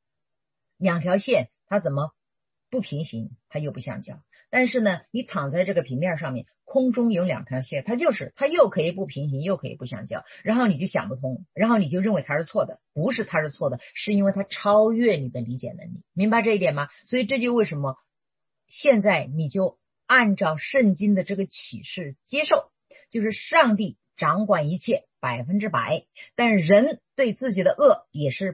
2条线它怎么不平行，它又不相交。但是呢，你躺在这个平面上面，空中有2条线，它又可以不平行，又可以不相交，然后你就想不通，然后你就认为它是错的，不是它是错的，是因为它超越你的理解能力，明白这一点吗？所以这就为什么现在你就按照圣经的这个启示接受，就是上帝掌管一切100%，但人对自己的恶也是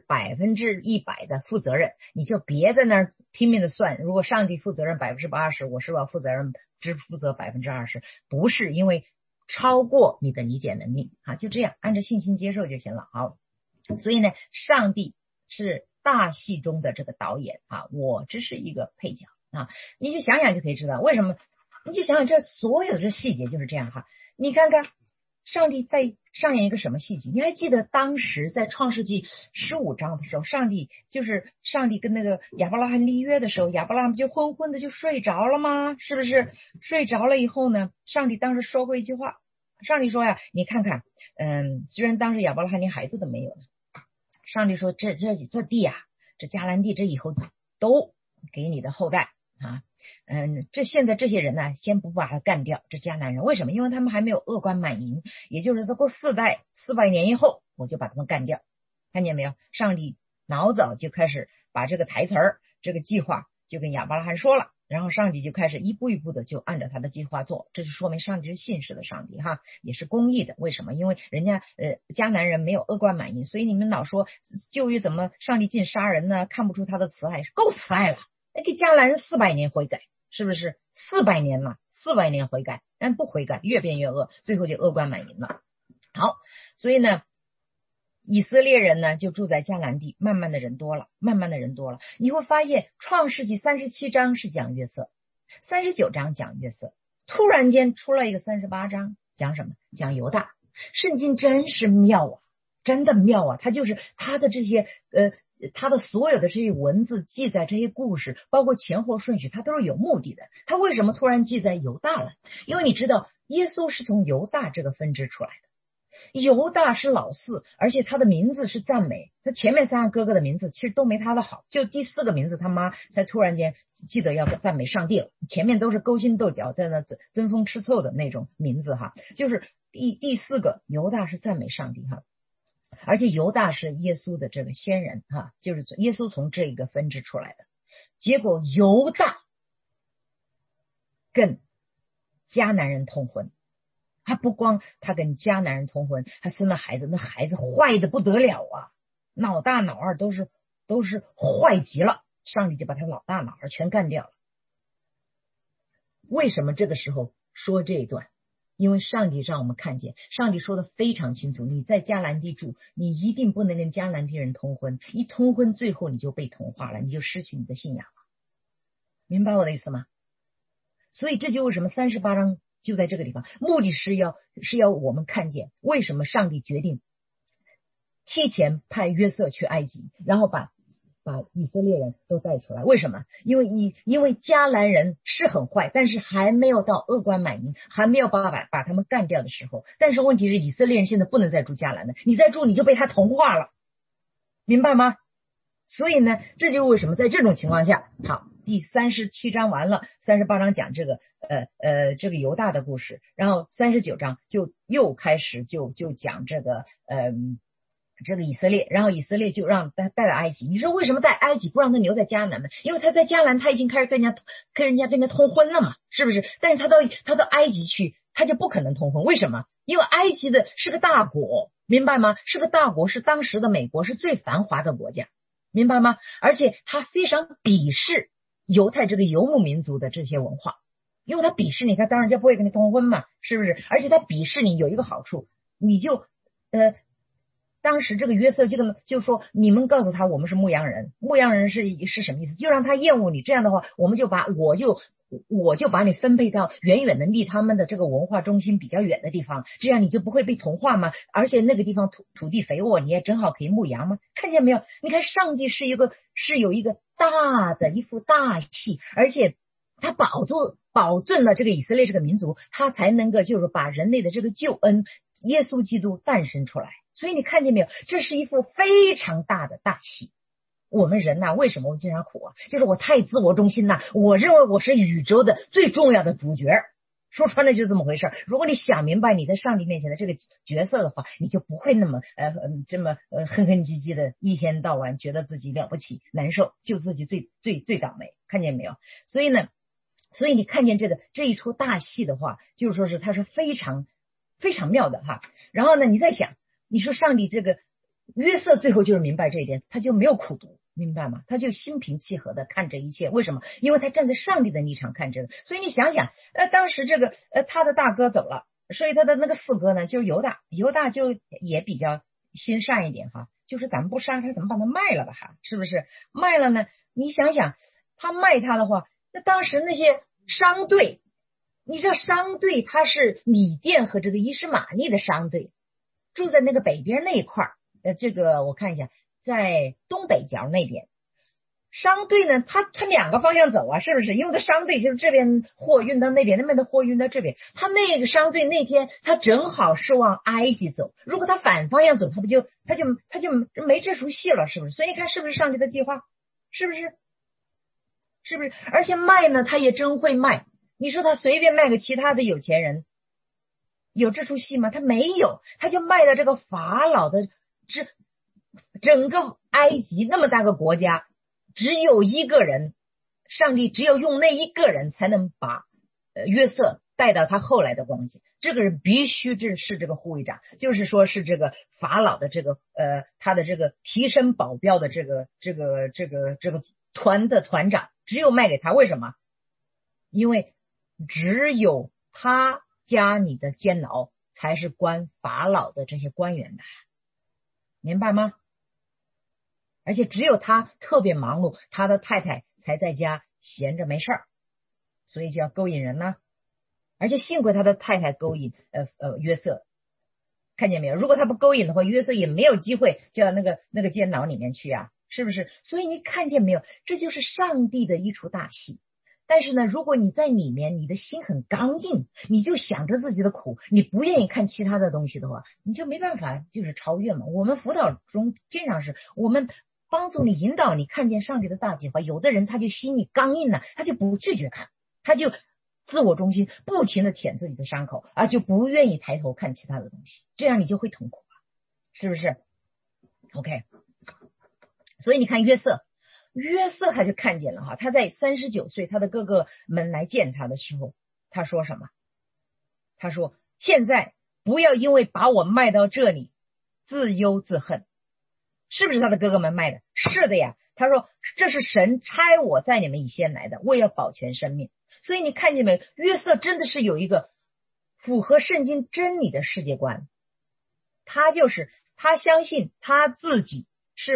100%的负责任。你就别在那儿拼命的算，如果上帝负责任80%，我是不是要只负责20%？不是，因为超过你的理解能力啊，就这样按照信心接受就行了。好，所以呢，上帝是大戏中的这个导演啊，我只是一个配角啊，你就想想就可以知道为什么。你就想想这所有的这细节就是这样哈，你看看上帝在上演一个什么戏剧？你还记得当时在创世纪15章的时候，上帝跟那个亚伯拉罕立约的时候，亚伯拉罕不就昏昏的就睡着了吗？是不是？睡着了以后呢，上帝当时说过一句话，上帝说呀，你看看，虽然当时亚伯拉罕连孩子都没有呢，上帝说这地啊，这迦南地这以后都给你的后代啊。现在这些人呢，先不把他干掉，这迦南人为什么？因为他们还没有恶贯满盈，也就是说过4代400年以后，我就把他们干掉。看见没有？上帝老早就开始把这个台词儿、这个计划就跟亚伯拉罕说了，然后上帝就开始一步一步的就按照他的计划做，这就说明上帝是信实的上帝哈，也是公义的。为什么？因为人家迦南人没有恶贯满盈，所以你们老说旧约怎么上帝尽杀人呢？看不出他的慈爱，够慈爱了。那给迦南人400年悔改。是不是400年了？400年悔改，但不悔改，越变越恶，最后就恶贯满盈了。好，所以呢，以色列人呢就住在迦南地，慢慢的人多了，你会发现创世纪37章是讲约瑟，39章讲约瑟，突然间出了一个38章，讲什么？讲犹大。圣经真是妙啊，真的妙啊！它就是它的这些他的所有的这些文字记载这些故事，包括前后顺序，他都是有目的的。他为什么突然记载犹大了？因为你知道耶稣是从犹大这个分支出来的，犹大是老四，而且他的名字是赞美，他前面3个哥哥的名字其实都没他的好，就第4个名字他妈才突然间记得要赞美上帝了，前面都是勾心斗角在那争风吃醋的那种名字哈，就是第4个犹大是赞美上帝哈。而且犹大是耶稣的这个先人哈，就是耶稣从这个分支出来的。结果犹大跟迦南人通婚，他不光他跟迦南人通婚，还生了孩子，那孩子坏的不得了啊，老大老二都是坏极了，上帝就把他老大老二全干掉了。 为什么这个时候说这一段？因为上帝让我们看见，上帝说的非常清楚，你在迦南地住，你一定不能跟迦南地人通婚，一通婚最后你就被同化了，你就失去你的信仰了。明白我的意思吗？所以这就为什么38章就在这个地方，目的是要我们看见为什么上帝决定提前派约瑟去埃及，然后把以色列人都带出来。为什么？因为迦南人是很坏，但是还没有到恶贯满盈，还没有把他们干掉的时候。但是问题是以色列人现在不能再住迦南了，你再住你就被他同化了，明白吗？所以呢，这就是为什么在这种情况下，好，第37章完了，38章讲这个这个犹大的故事，然后39章就又开始就讲这个这个以色列，然后以色列就让他带到埃及。你说为什么带埃及不让他留在迦南呢？因为他在迦南他已经开始跟人家通婚了嘛，是不是？但是他到埃及去，他就不可能通婚。为什么？因为埃及的是个大国，明白吗？是个大国，是当时的美国，是最繁华的国家，明白吗？而且他非常鄙视犹太这个游牧民族的这些文化，因为他鄙视你，他当然就不会跟你通婚嘛，是不是？而且他鄙视你有一个好处，你就当时这个约瑟就说，你们告诉他我们是牧羊人，牧羊人是什么意思？就让他厌恶你，这样的话我就把你分配到远远的离他们的这个文化中心比较远的地方，这样你就不会被同化嘛。而且那个地方土地肥沃，你也正好可以牧羊嘛。看见没有？你看上帝是有一个大的一幅大戏，而且他保证了这个以色列这个民族，他才能够就是把人类的这个救恩耶稣基督诞生出来。所以你看见没有？这是一幅非常大的大戏。我们人为什么我们经常苦啊？就是我太自我中心了，我认为我是宇宙的最重要的主角。说穿了就这么回事。如果你想明白你在上帝面前的这个角色的话，你就不会那么这么哼哼唧唧的一天到晚觉得自己了不起难受，就自己最倒霉。看见没有？所以你看见这一出大戏的话，就是说是它是非常非常妙的哈。然后呢，你再想，你说上帝这个约瑟最后就是明白这一点，他就没有苦读，明白吗？他就心平气和的看这一切。为什么？因为他站在上帝的立场看这个。所以你想想，当时这个他的大哥走了，所以他的那个四哥呢，就是犹大就也比较心善一点哈，就是咱们不杀他，咱们把他卖了吧哈，是不是？卖了呢，你想想，他卖他的话，那当时那些商队，你知道商队他是米甸和这个伊什玛利的商队，住在那个北边那一块这个我看一下，在东北角那边。商队呢，他两个方向走啊，是不是？因为他商队就是这边货运到那边，那边的货运到这边。他那个商队那天他正好是往埃及走，如果他反方向走，他就没这出戏了，是不是？所以你看是不是上帝的计划？是不是？是不是？而且卖呢，他也真会卖。你说他随便卖个其他的有钱人，有这出戏吗？他没有，他就卖了这个法老的整个埃及那么大个国家，只有一个人，上帝只有用那一个人才能把约瑟带到他后来的光景。这个人必须是这个护卫长，就是说是这个法老的这个他的这个提升保镖的这个团的团长，只有卖给他。为什么？因为只有他加你的监牢才是关法老的这些官员的，明白吗？而且只有他特别忙碌，他的太太才在家闲着没事儿，所以就要勾引人呢。而且幸亏他的太太勾引约瑟，看见没有？如果他不勾引的话，约瑟也没有机会就到那个监牢里面去啊，是不是？所以你看见没有？这就是上帝的一出大戏。但是呢，如果你在里面，你的心很刚硬，你就想着自己的苦，你不愿意看其他的东西的话，你就没办法就是超越嘛。我们辅导中经常是我们帮助你引导你看见上帝的大计划。有的人他就心里刚硬了，他就不拒绝看，他就自我中心，不停的舔自己的伤口啊，就不愿意抬头看其他的东西，这样你就会痛苦啊，是不是 ？OK， 所以你看约瑟他就看见了哈，他在39岁，他的哥哥们来见他的时候，他说什么？他说：“现在不要因为把我卖到这里自忧自恨。”是不是他的哥哥们卖的？是的呀。 他说这是神差我在你们以先来的，为要保全生命。所以你看见没，约瑟真的是有一个符合圣经真理的世界观。他相信他自己是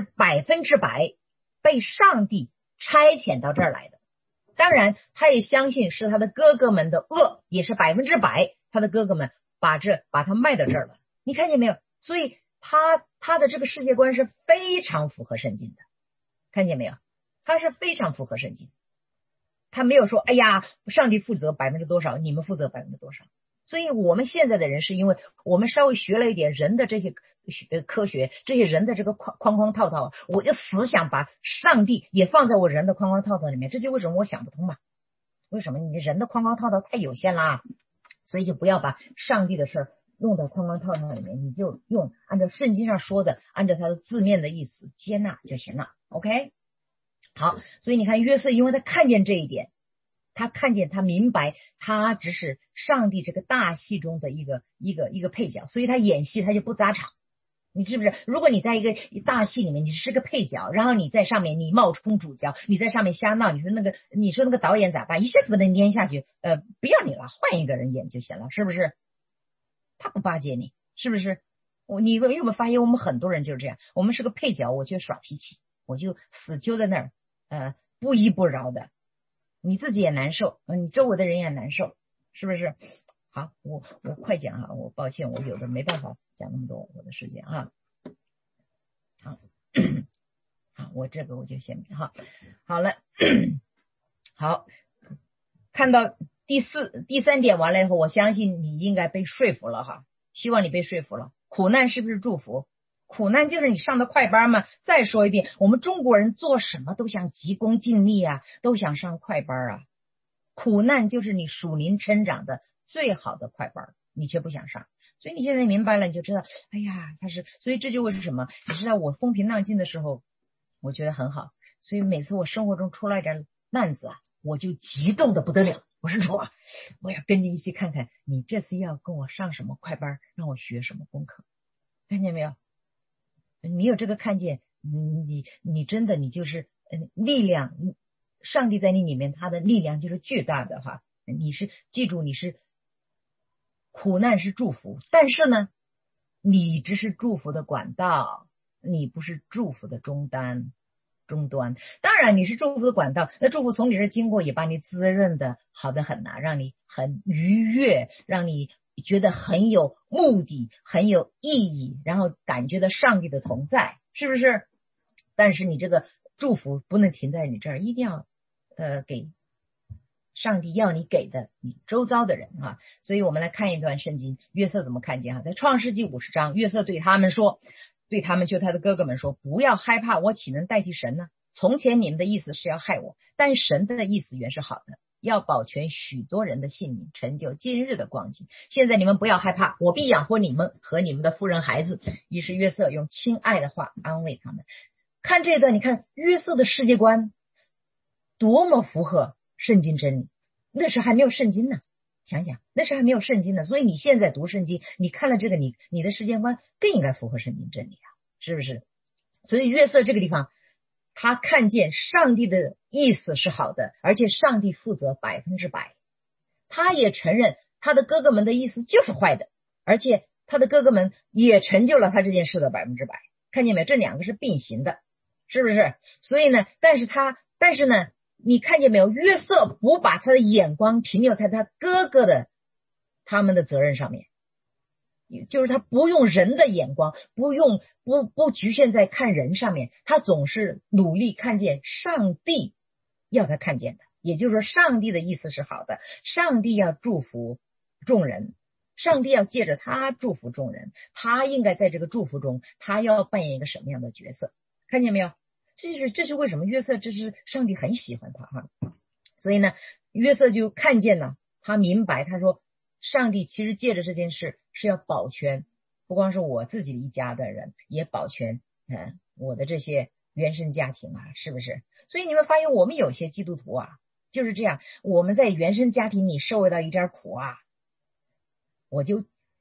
100%被上帝差遣到这儿来的，当然他也相信是他的哥哥们的恶，也是100%他的哥哥们把他卖到这儿了。你看见没有？所以他的这个世界观是非常符合圣经的，看见没有？他是非常符合圣经，他没有说哎呀上帝负责多少，你们负责多少。所以我们现在的人是因为我们稍微学了一点人的这些科学，这些人的这个框框套套，我就死想把上帝也放在我人的框框套套里面，这就为什么我想不通嘛。为什么你人的框框套套太有限啦？所以就不要把上帝的事弄到框框套套里面，你就用按照圣经上说的，按照它的字面的意思接纳就行了。 OK， 好，所以你看约瑟因为他看见这一点，他看见他明白他只是上帝这个大戏中的一个配角，所以他演戏他就不扎场。你是不是如果你在一个大戏里面你是个配角，然后你在上面你冒充主角，你在上面瞎闹，你说那个导演咋办？一下子把他撵下去，不要你了，换一个人演就行了，是不是？他不巴结你，是不是？你有没有发现我们很多人就是这样，我们是个配角，我就耍脾气，我就死揪在那儿不依不饶的，你自己也难受，你周围的人也难受，是不是？好，我快讲哈，我抱歉，我有的没办法讲那么多我的时间哈。好，好，我这个我就先哈，好了，好，看到第三点完了以后，我相信你应该被说服了哈，希望你被说服了。苦难是不是祝福？苦难就是你上的快班嘛。再说一遍，我们中国人做什么都想急功近利啊，都想上快班啊。苦难就是你属灵成长的最好的快班，你却不想上。所以你现在明白了，你就知道，哎呀，所以这就为什么你知道我风平浪静的时候，我觉得很好。所以每次我生活中出来点难子啊，我就激动的不得了。我是说，我要跟你一起看看，你这次要跟我上什么快班，让我学什么功课，看见没有？你有这个看见，你真的你就是力量，上帝在你里面，他的力量就是巨大的哈。你是记住，你是苦难是祝福，但是呢，你只是祝福的管道，你不是祝福的终端。当然你是祝福的管道，那祝福从你这经过也把你滋润的好的很呐，让你很愉悦，让你觉得很有目的，很有意义，然后感觉到上帝的同在，是不是？但是你这个祝福不能停在你这儿，一定要给上帝要你给的你周遭的人啊。所以我们来看一段圣经，约瑟怎么看见啊？在创世纪50章，约瑟对他们说，对他们就他的哥哥们说，不要害怕，我岂能代替神呢？从前你们的意思是要害我，但神的意思原是好的，要保全许多人的性命，成就今日的光景。现在你们不要害怕，我必养活你们和你们的夫人孩子。于是约瑟用亲爱的话安慰他们。看这段，你看约瑟的世界观多么符合圣经真理。那时还没有圣经呢，想想那时还没有圣经呢，所以你现在读圣经，你看了这个，你的世界观更应该符合圣经真理啊，是不是？所以约瑟这个地方，他看见上帝的意思是好的，而且上帝负责100%。他也承认他的哥哥们的意思就是坏的，而且他的哥哥们也成就了他这件事的100%。看见没有？这两个是并行的，是不是？所以呢，但是呢，你看见没有？约瑟不把他的眼光停留在他哥哥的他们的责任上面，就是他不用人的眼光，不局限在看人上面，他总是努力看见上帝要他看见的。也就是说，上帝的意思是好的，上帝要祝福众人，上帝要借着他祝福众人，他应该在这个祝福中，他要扮演一个什么样的角色？看见没有？这是为什么约瑟，这是上帝很喜欢他哈。所以呢，约瑟就看见了，他明白，他说上帝其实借着这件事是要保全不光是我自己一家的人，也保全我的这些原生家庭啊，是不是？所以你们发现我们有些基督徒啊就是这样，我们在原生家庭里受到一点苦啊，我就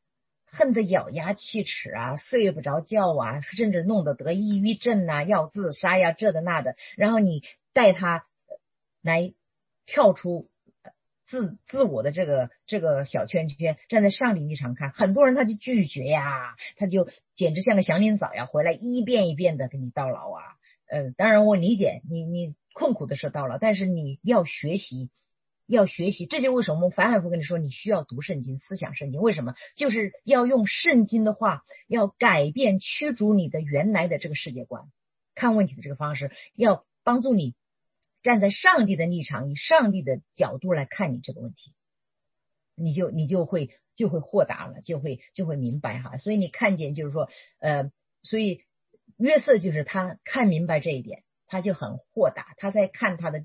恨得咬牙切齿啊，睡不着觉啊，甚至弄得抑郁症啊，要自杀呀，这的那的。然后你带他来跳出自我的这个小圈圈，站在上帝立场看，很多人他就拒绝呀，他就简直像个祥林嫂呀，回来一遍一遍的给你叨唠啊。当然我理解你困苦的时候叨唠，但是你要学习。要学习，这就是为什么我们反反复复跟你说，你需要读圣经，思想圣经。为什么？就是要用圣经的话，要改变、驱逐你的原来的这个世界观，看问题的这个方式，要帮助你站在上帝的立场，以上帝的角度来看你这个问题，你就会豁达了，就会明白哈。所以你看见就是说，所以约瑟就是他看明白这一点。他就很豁达，他在看他的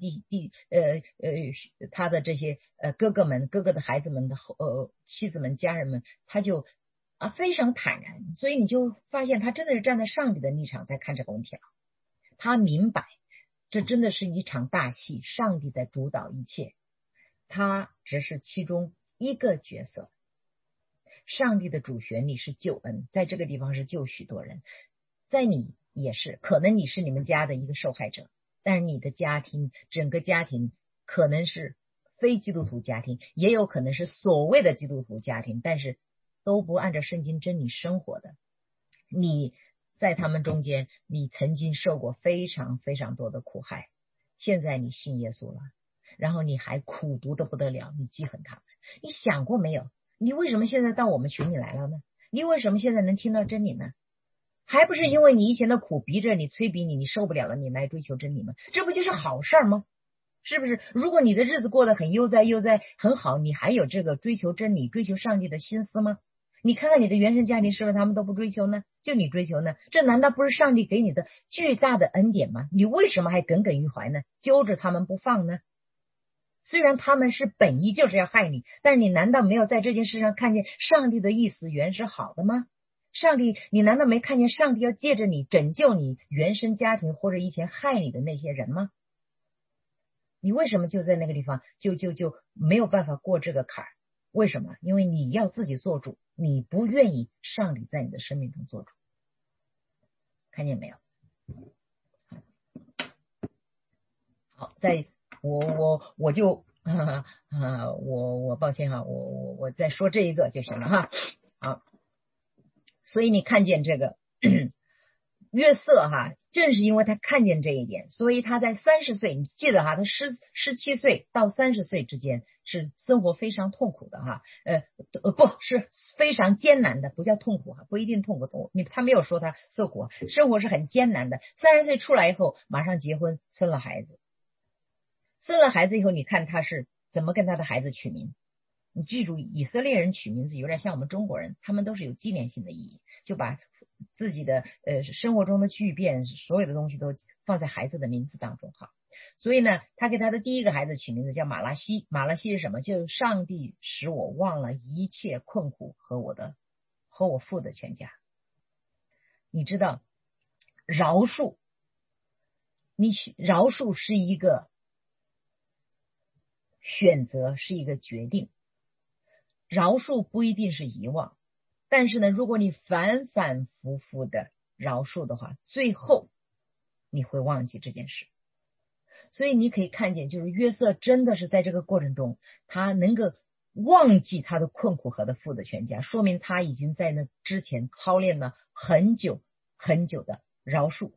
他的这些哥哥的孩子们的妻子们家人们，他就非常坦然，所以你就发现他真的是站在上帝的立场在看这个问题了。他明白这真的是一场大戏，上帝在主导一切，他只是其中一个角色。上帝的主旋律是救恩，在这个地方是救许多人，在你也是，可能你是你们家的一个受害者，但是你的家庭，整个家庭可能是非基督徒家庭，也有可能是所谓的基督徒家庭，但是都不按照圣经真理生活的。你在他们中间，你曾经受过非常非常多的苦害，现在你信耶稣了，然后你还苦读的不得了，你记恨他们。你想过没有，你为什么现在到我们群里来了呢？你为什么现在能听到真理呢？还不是因为你以前的苦逼着你，催逼你，你受不了了，你来追求真理吗？这不就是好事吗？是不是？如果你的日子过得很悠哉很好，你还有这个追求真理、追求上帝的心思吗？你看看你的原生家庭是不是他们都不追求呢？就你追求呢？这难道不是上帝给你的巨大的恩典吗？你为什么还耿耿于怀呢？揪着他们不放呢？虽然他们是本意就是要害你，但是你难道没有在这件事上看见上帝的意思原是好的吗？上帝，你难道没看见上帝要借着你拯救你原生家庭或者以前害你的那些人吗？你为什么就在那个地方就没有办法过这个坎儿？为什么？因为你要自己做主，你不愿意上帝在你的生命中做主。看见没有？好，我就我抱歉哈，我再说这一个就行了哈。好，所以你看见这个约瑟哈，正是因为他看见这一点，所以他在30岁，你记得哈，他17岁到30岁之间是生活非常痛苦的哈，不是非常艰难的，不叫痛苦哈，不一定痛苦，他没有说他受苦，生活是很艰难的。30岁出来以后，马上结婚，生了孩子以后，你看他是怎么跟他的孩子取名？你记住，以色列人取名字有点像我们中国人，他们都是有纪念性的意义，就把自己的生活中的巨变，所有的东西都放在孩子的名字当中哈。所以呢，他给他的第一个孩子取名字叫马拉西。马拉西是什么？就是上帝使我忘了一切困苦和我父的全家。你知道饶恕是一个选择，是一个决定。饶恕不一定是遗忘，但是呢，如果你反反复复的饶恕的话，最后你会忘记这件事。所以你可以看见，就是约瑟真的是在这个过程中，他能够忘记他的困苦和他父的全家，说明他已经在那之前操练了很久很久的饶恕，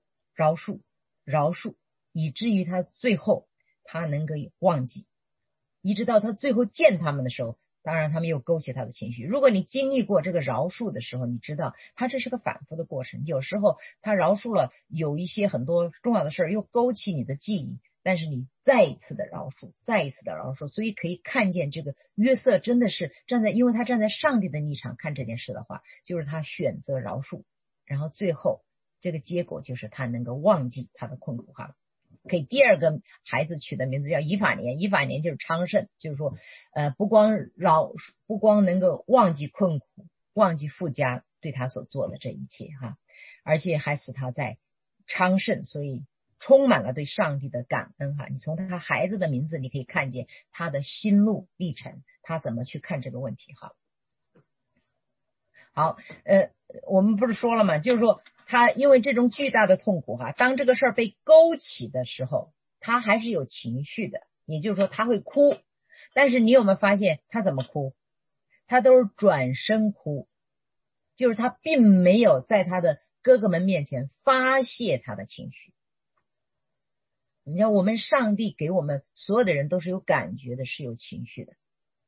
以至于他最后他能够忘记，一直到他最后见他们的时候，当然他们又勾起他的情绪。如果你经历过这个饶恕的时候，你知道他这是个反复的过程，有时候他饶恕了，有一些很多重要的事又勾起你的记忆，但是你再一次的饶恕，所以可以看见这个约瑟真的是因为他站在上帝的立场看这件事的话，就是他选择饶恕，然后最后这个结果就是他能够忘记他的困苦哈。给第二个孩子取的名字叫以法莲，以法莲就是昌盛，就是说不光能够忘记困苦，忘记父家对他所做的这一切哈，而且还使他在昌盛，所以充满了对上帝的感恩哈。你从他孩子的名字你可以看见他的心路历程，他怎么去看这个问题哈。 好，我们不是说了吗？就是说他因为这种巨大的痛苦哈，当这个事儿被勾起的时候，他还是有情绪的，也就是说他会哭。但是你有没有发现他怎么哭？他都是转身哭，就是他并没有在他的哥哥们面前发泄他的情绪。你看，我们上帝给我们所有的人都是有感觉的，是有情绪的。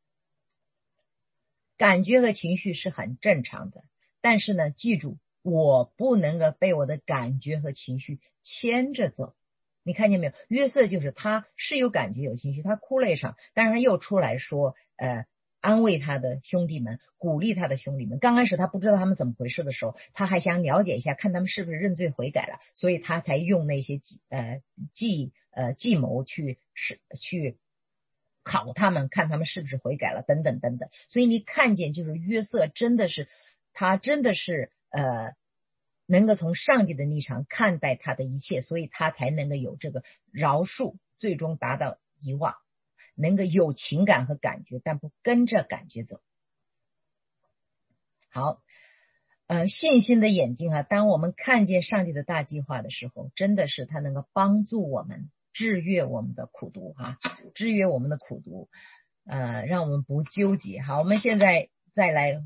感觉和情绪是很正常的，但是呢，记住，我不能够被我的感觉和情绪牵着走。你看见没有？约瑟就是他是有感觉有情绪，他哭了一场，但是他又出来说，安慰他的兄弟们，鼓励他的兄弟们。刚开始他不知道他们怎么回事的时候，他还想了解一下，看他们是不是认罪悔改了，所以他才用那些计谋去考他们，看他们是不是悔改了，等等等等。所以你看见，就是约瑟真的是，他真的是能够从上帝的立场看待他的一切，所以他才能够有这个饶恕，最终达到遗忘，能够有情感和感觉，但不跟着感觉走。好，信心的眼睛啊，当我们看见上帝的大计划的时候，真的是他能够帮助我们制约我们的苦毒制约我们的苦毒，让我们不纠结。好，我们现在再来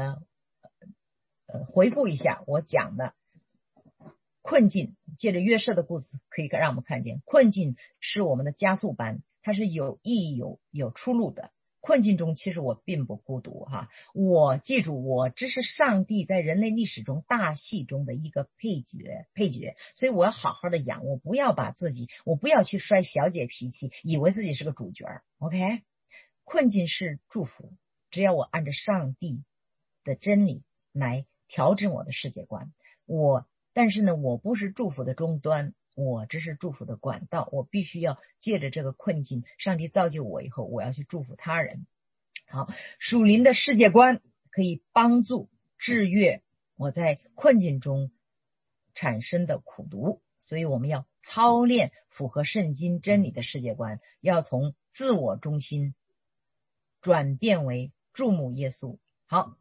回顾一下我讲的困境，借着约瑟的故事可以让我们看见，困境是我们的加速班，它是有意义有出路的。困境中其实我并不孤独我记住，我这是上帝在人类历史中大戏中的一个配角，所以我要好好的养，我不要去摔小姐脾气，以为自己是个主角。 OK， 困境是祝福，只要我按照上帝的真理来调整我的世界观，但是呢，我不是祝福的终端，我只是祝福的管道，我必须要借着这个困境，上帝造就我以后，我要去祝福他人。好，属灵的世界观可以帮助制约我在困境中产生的苦毒，所以我们要操练符合圣经真理的世界观，要从自我中心转变为注目耶稣。好，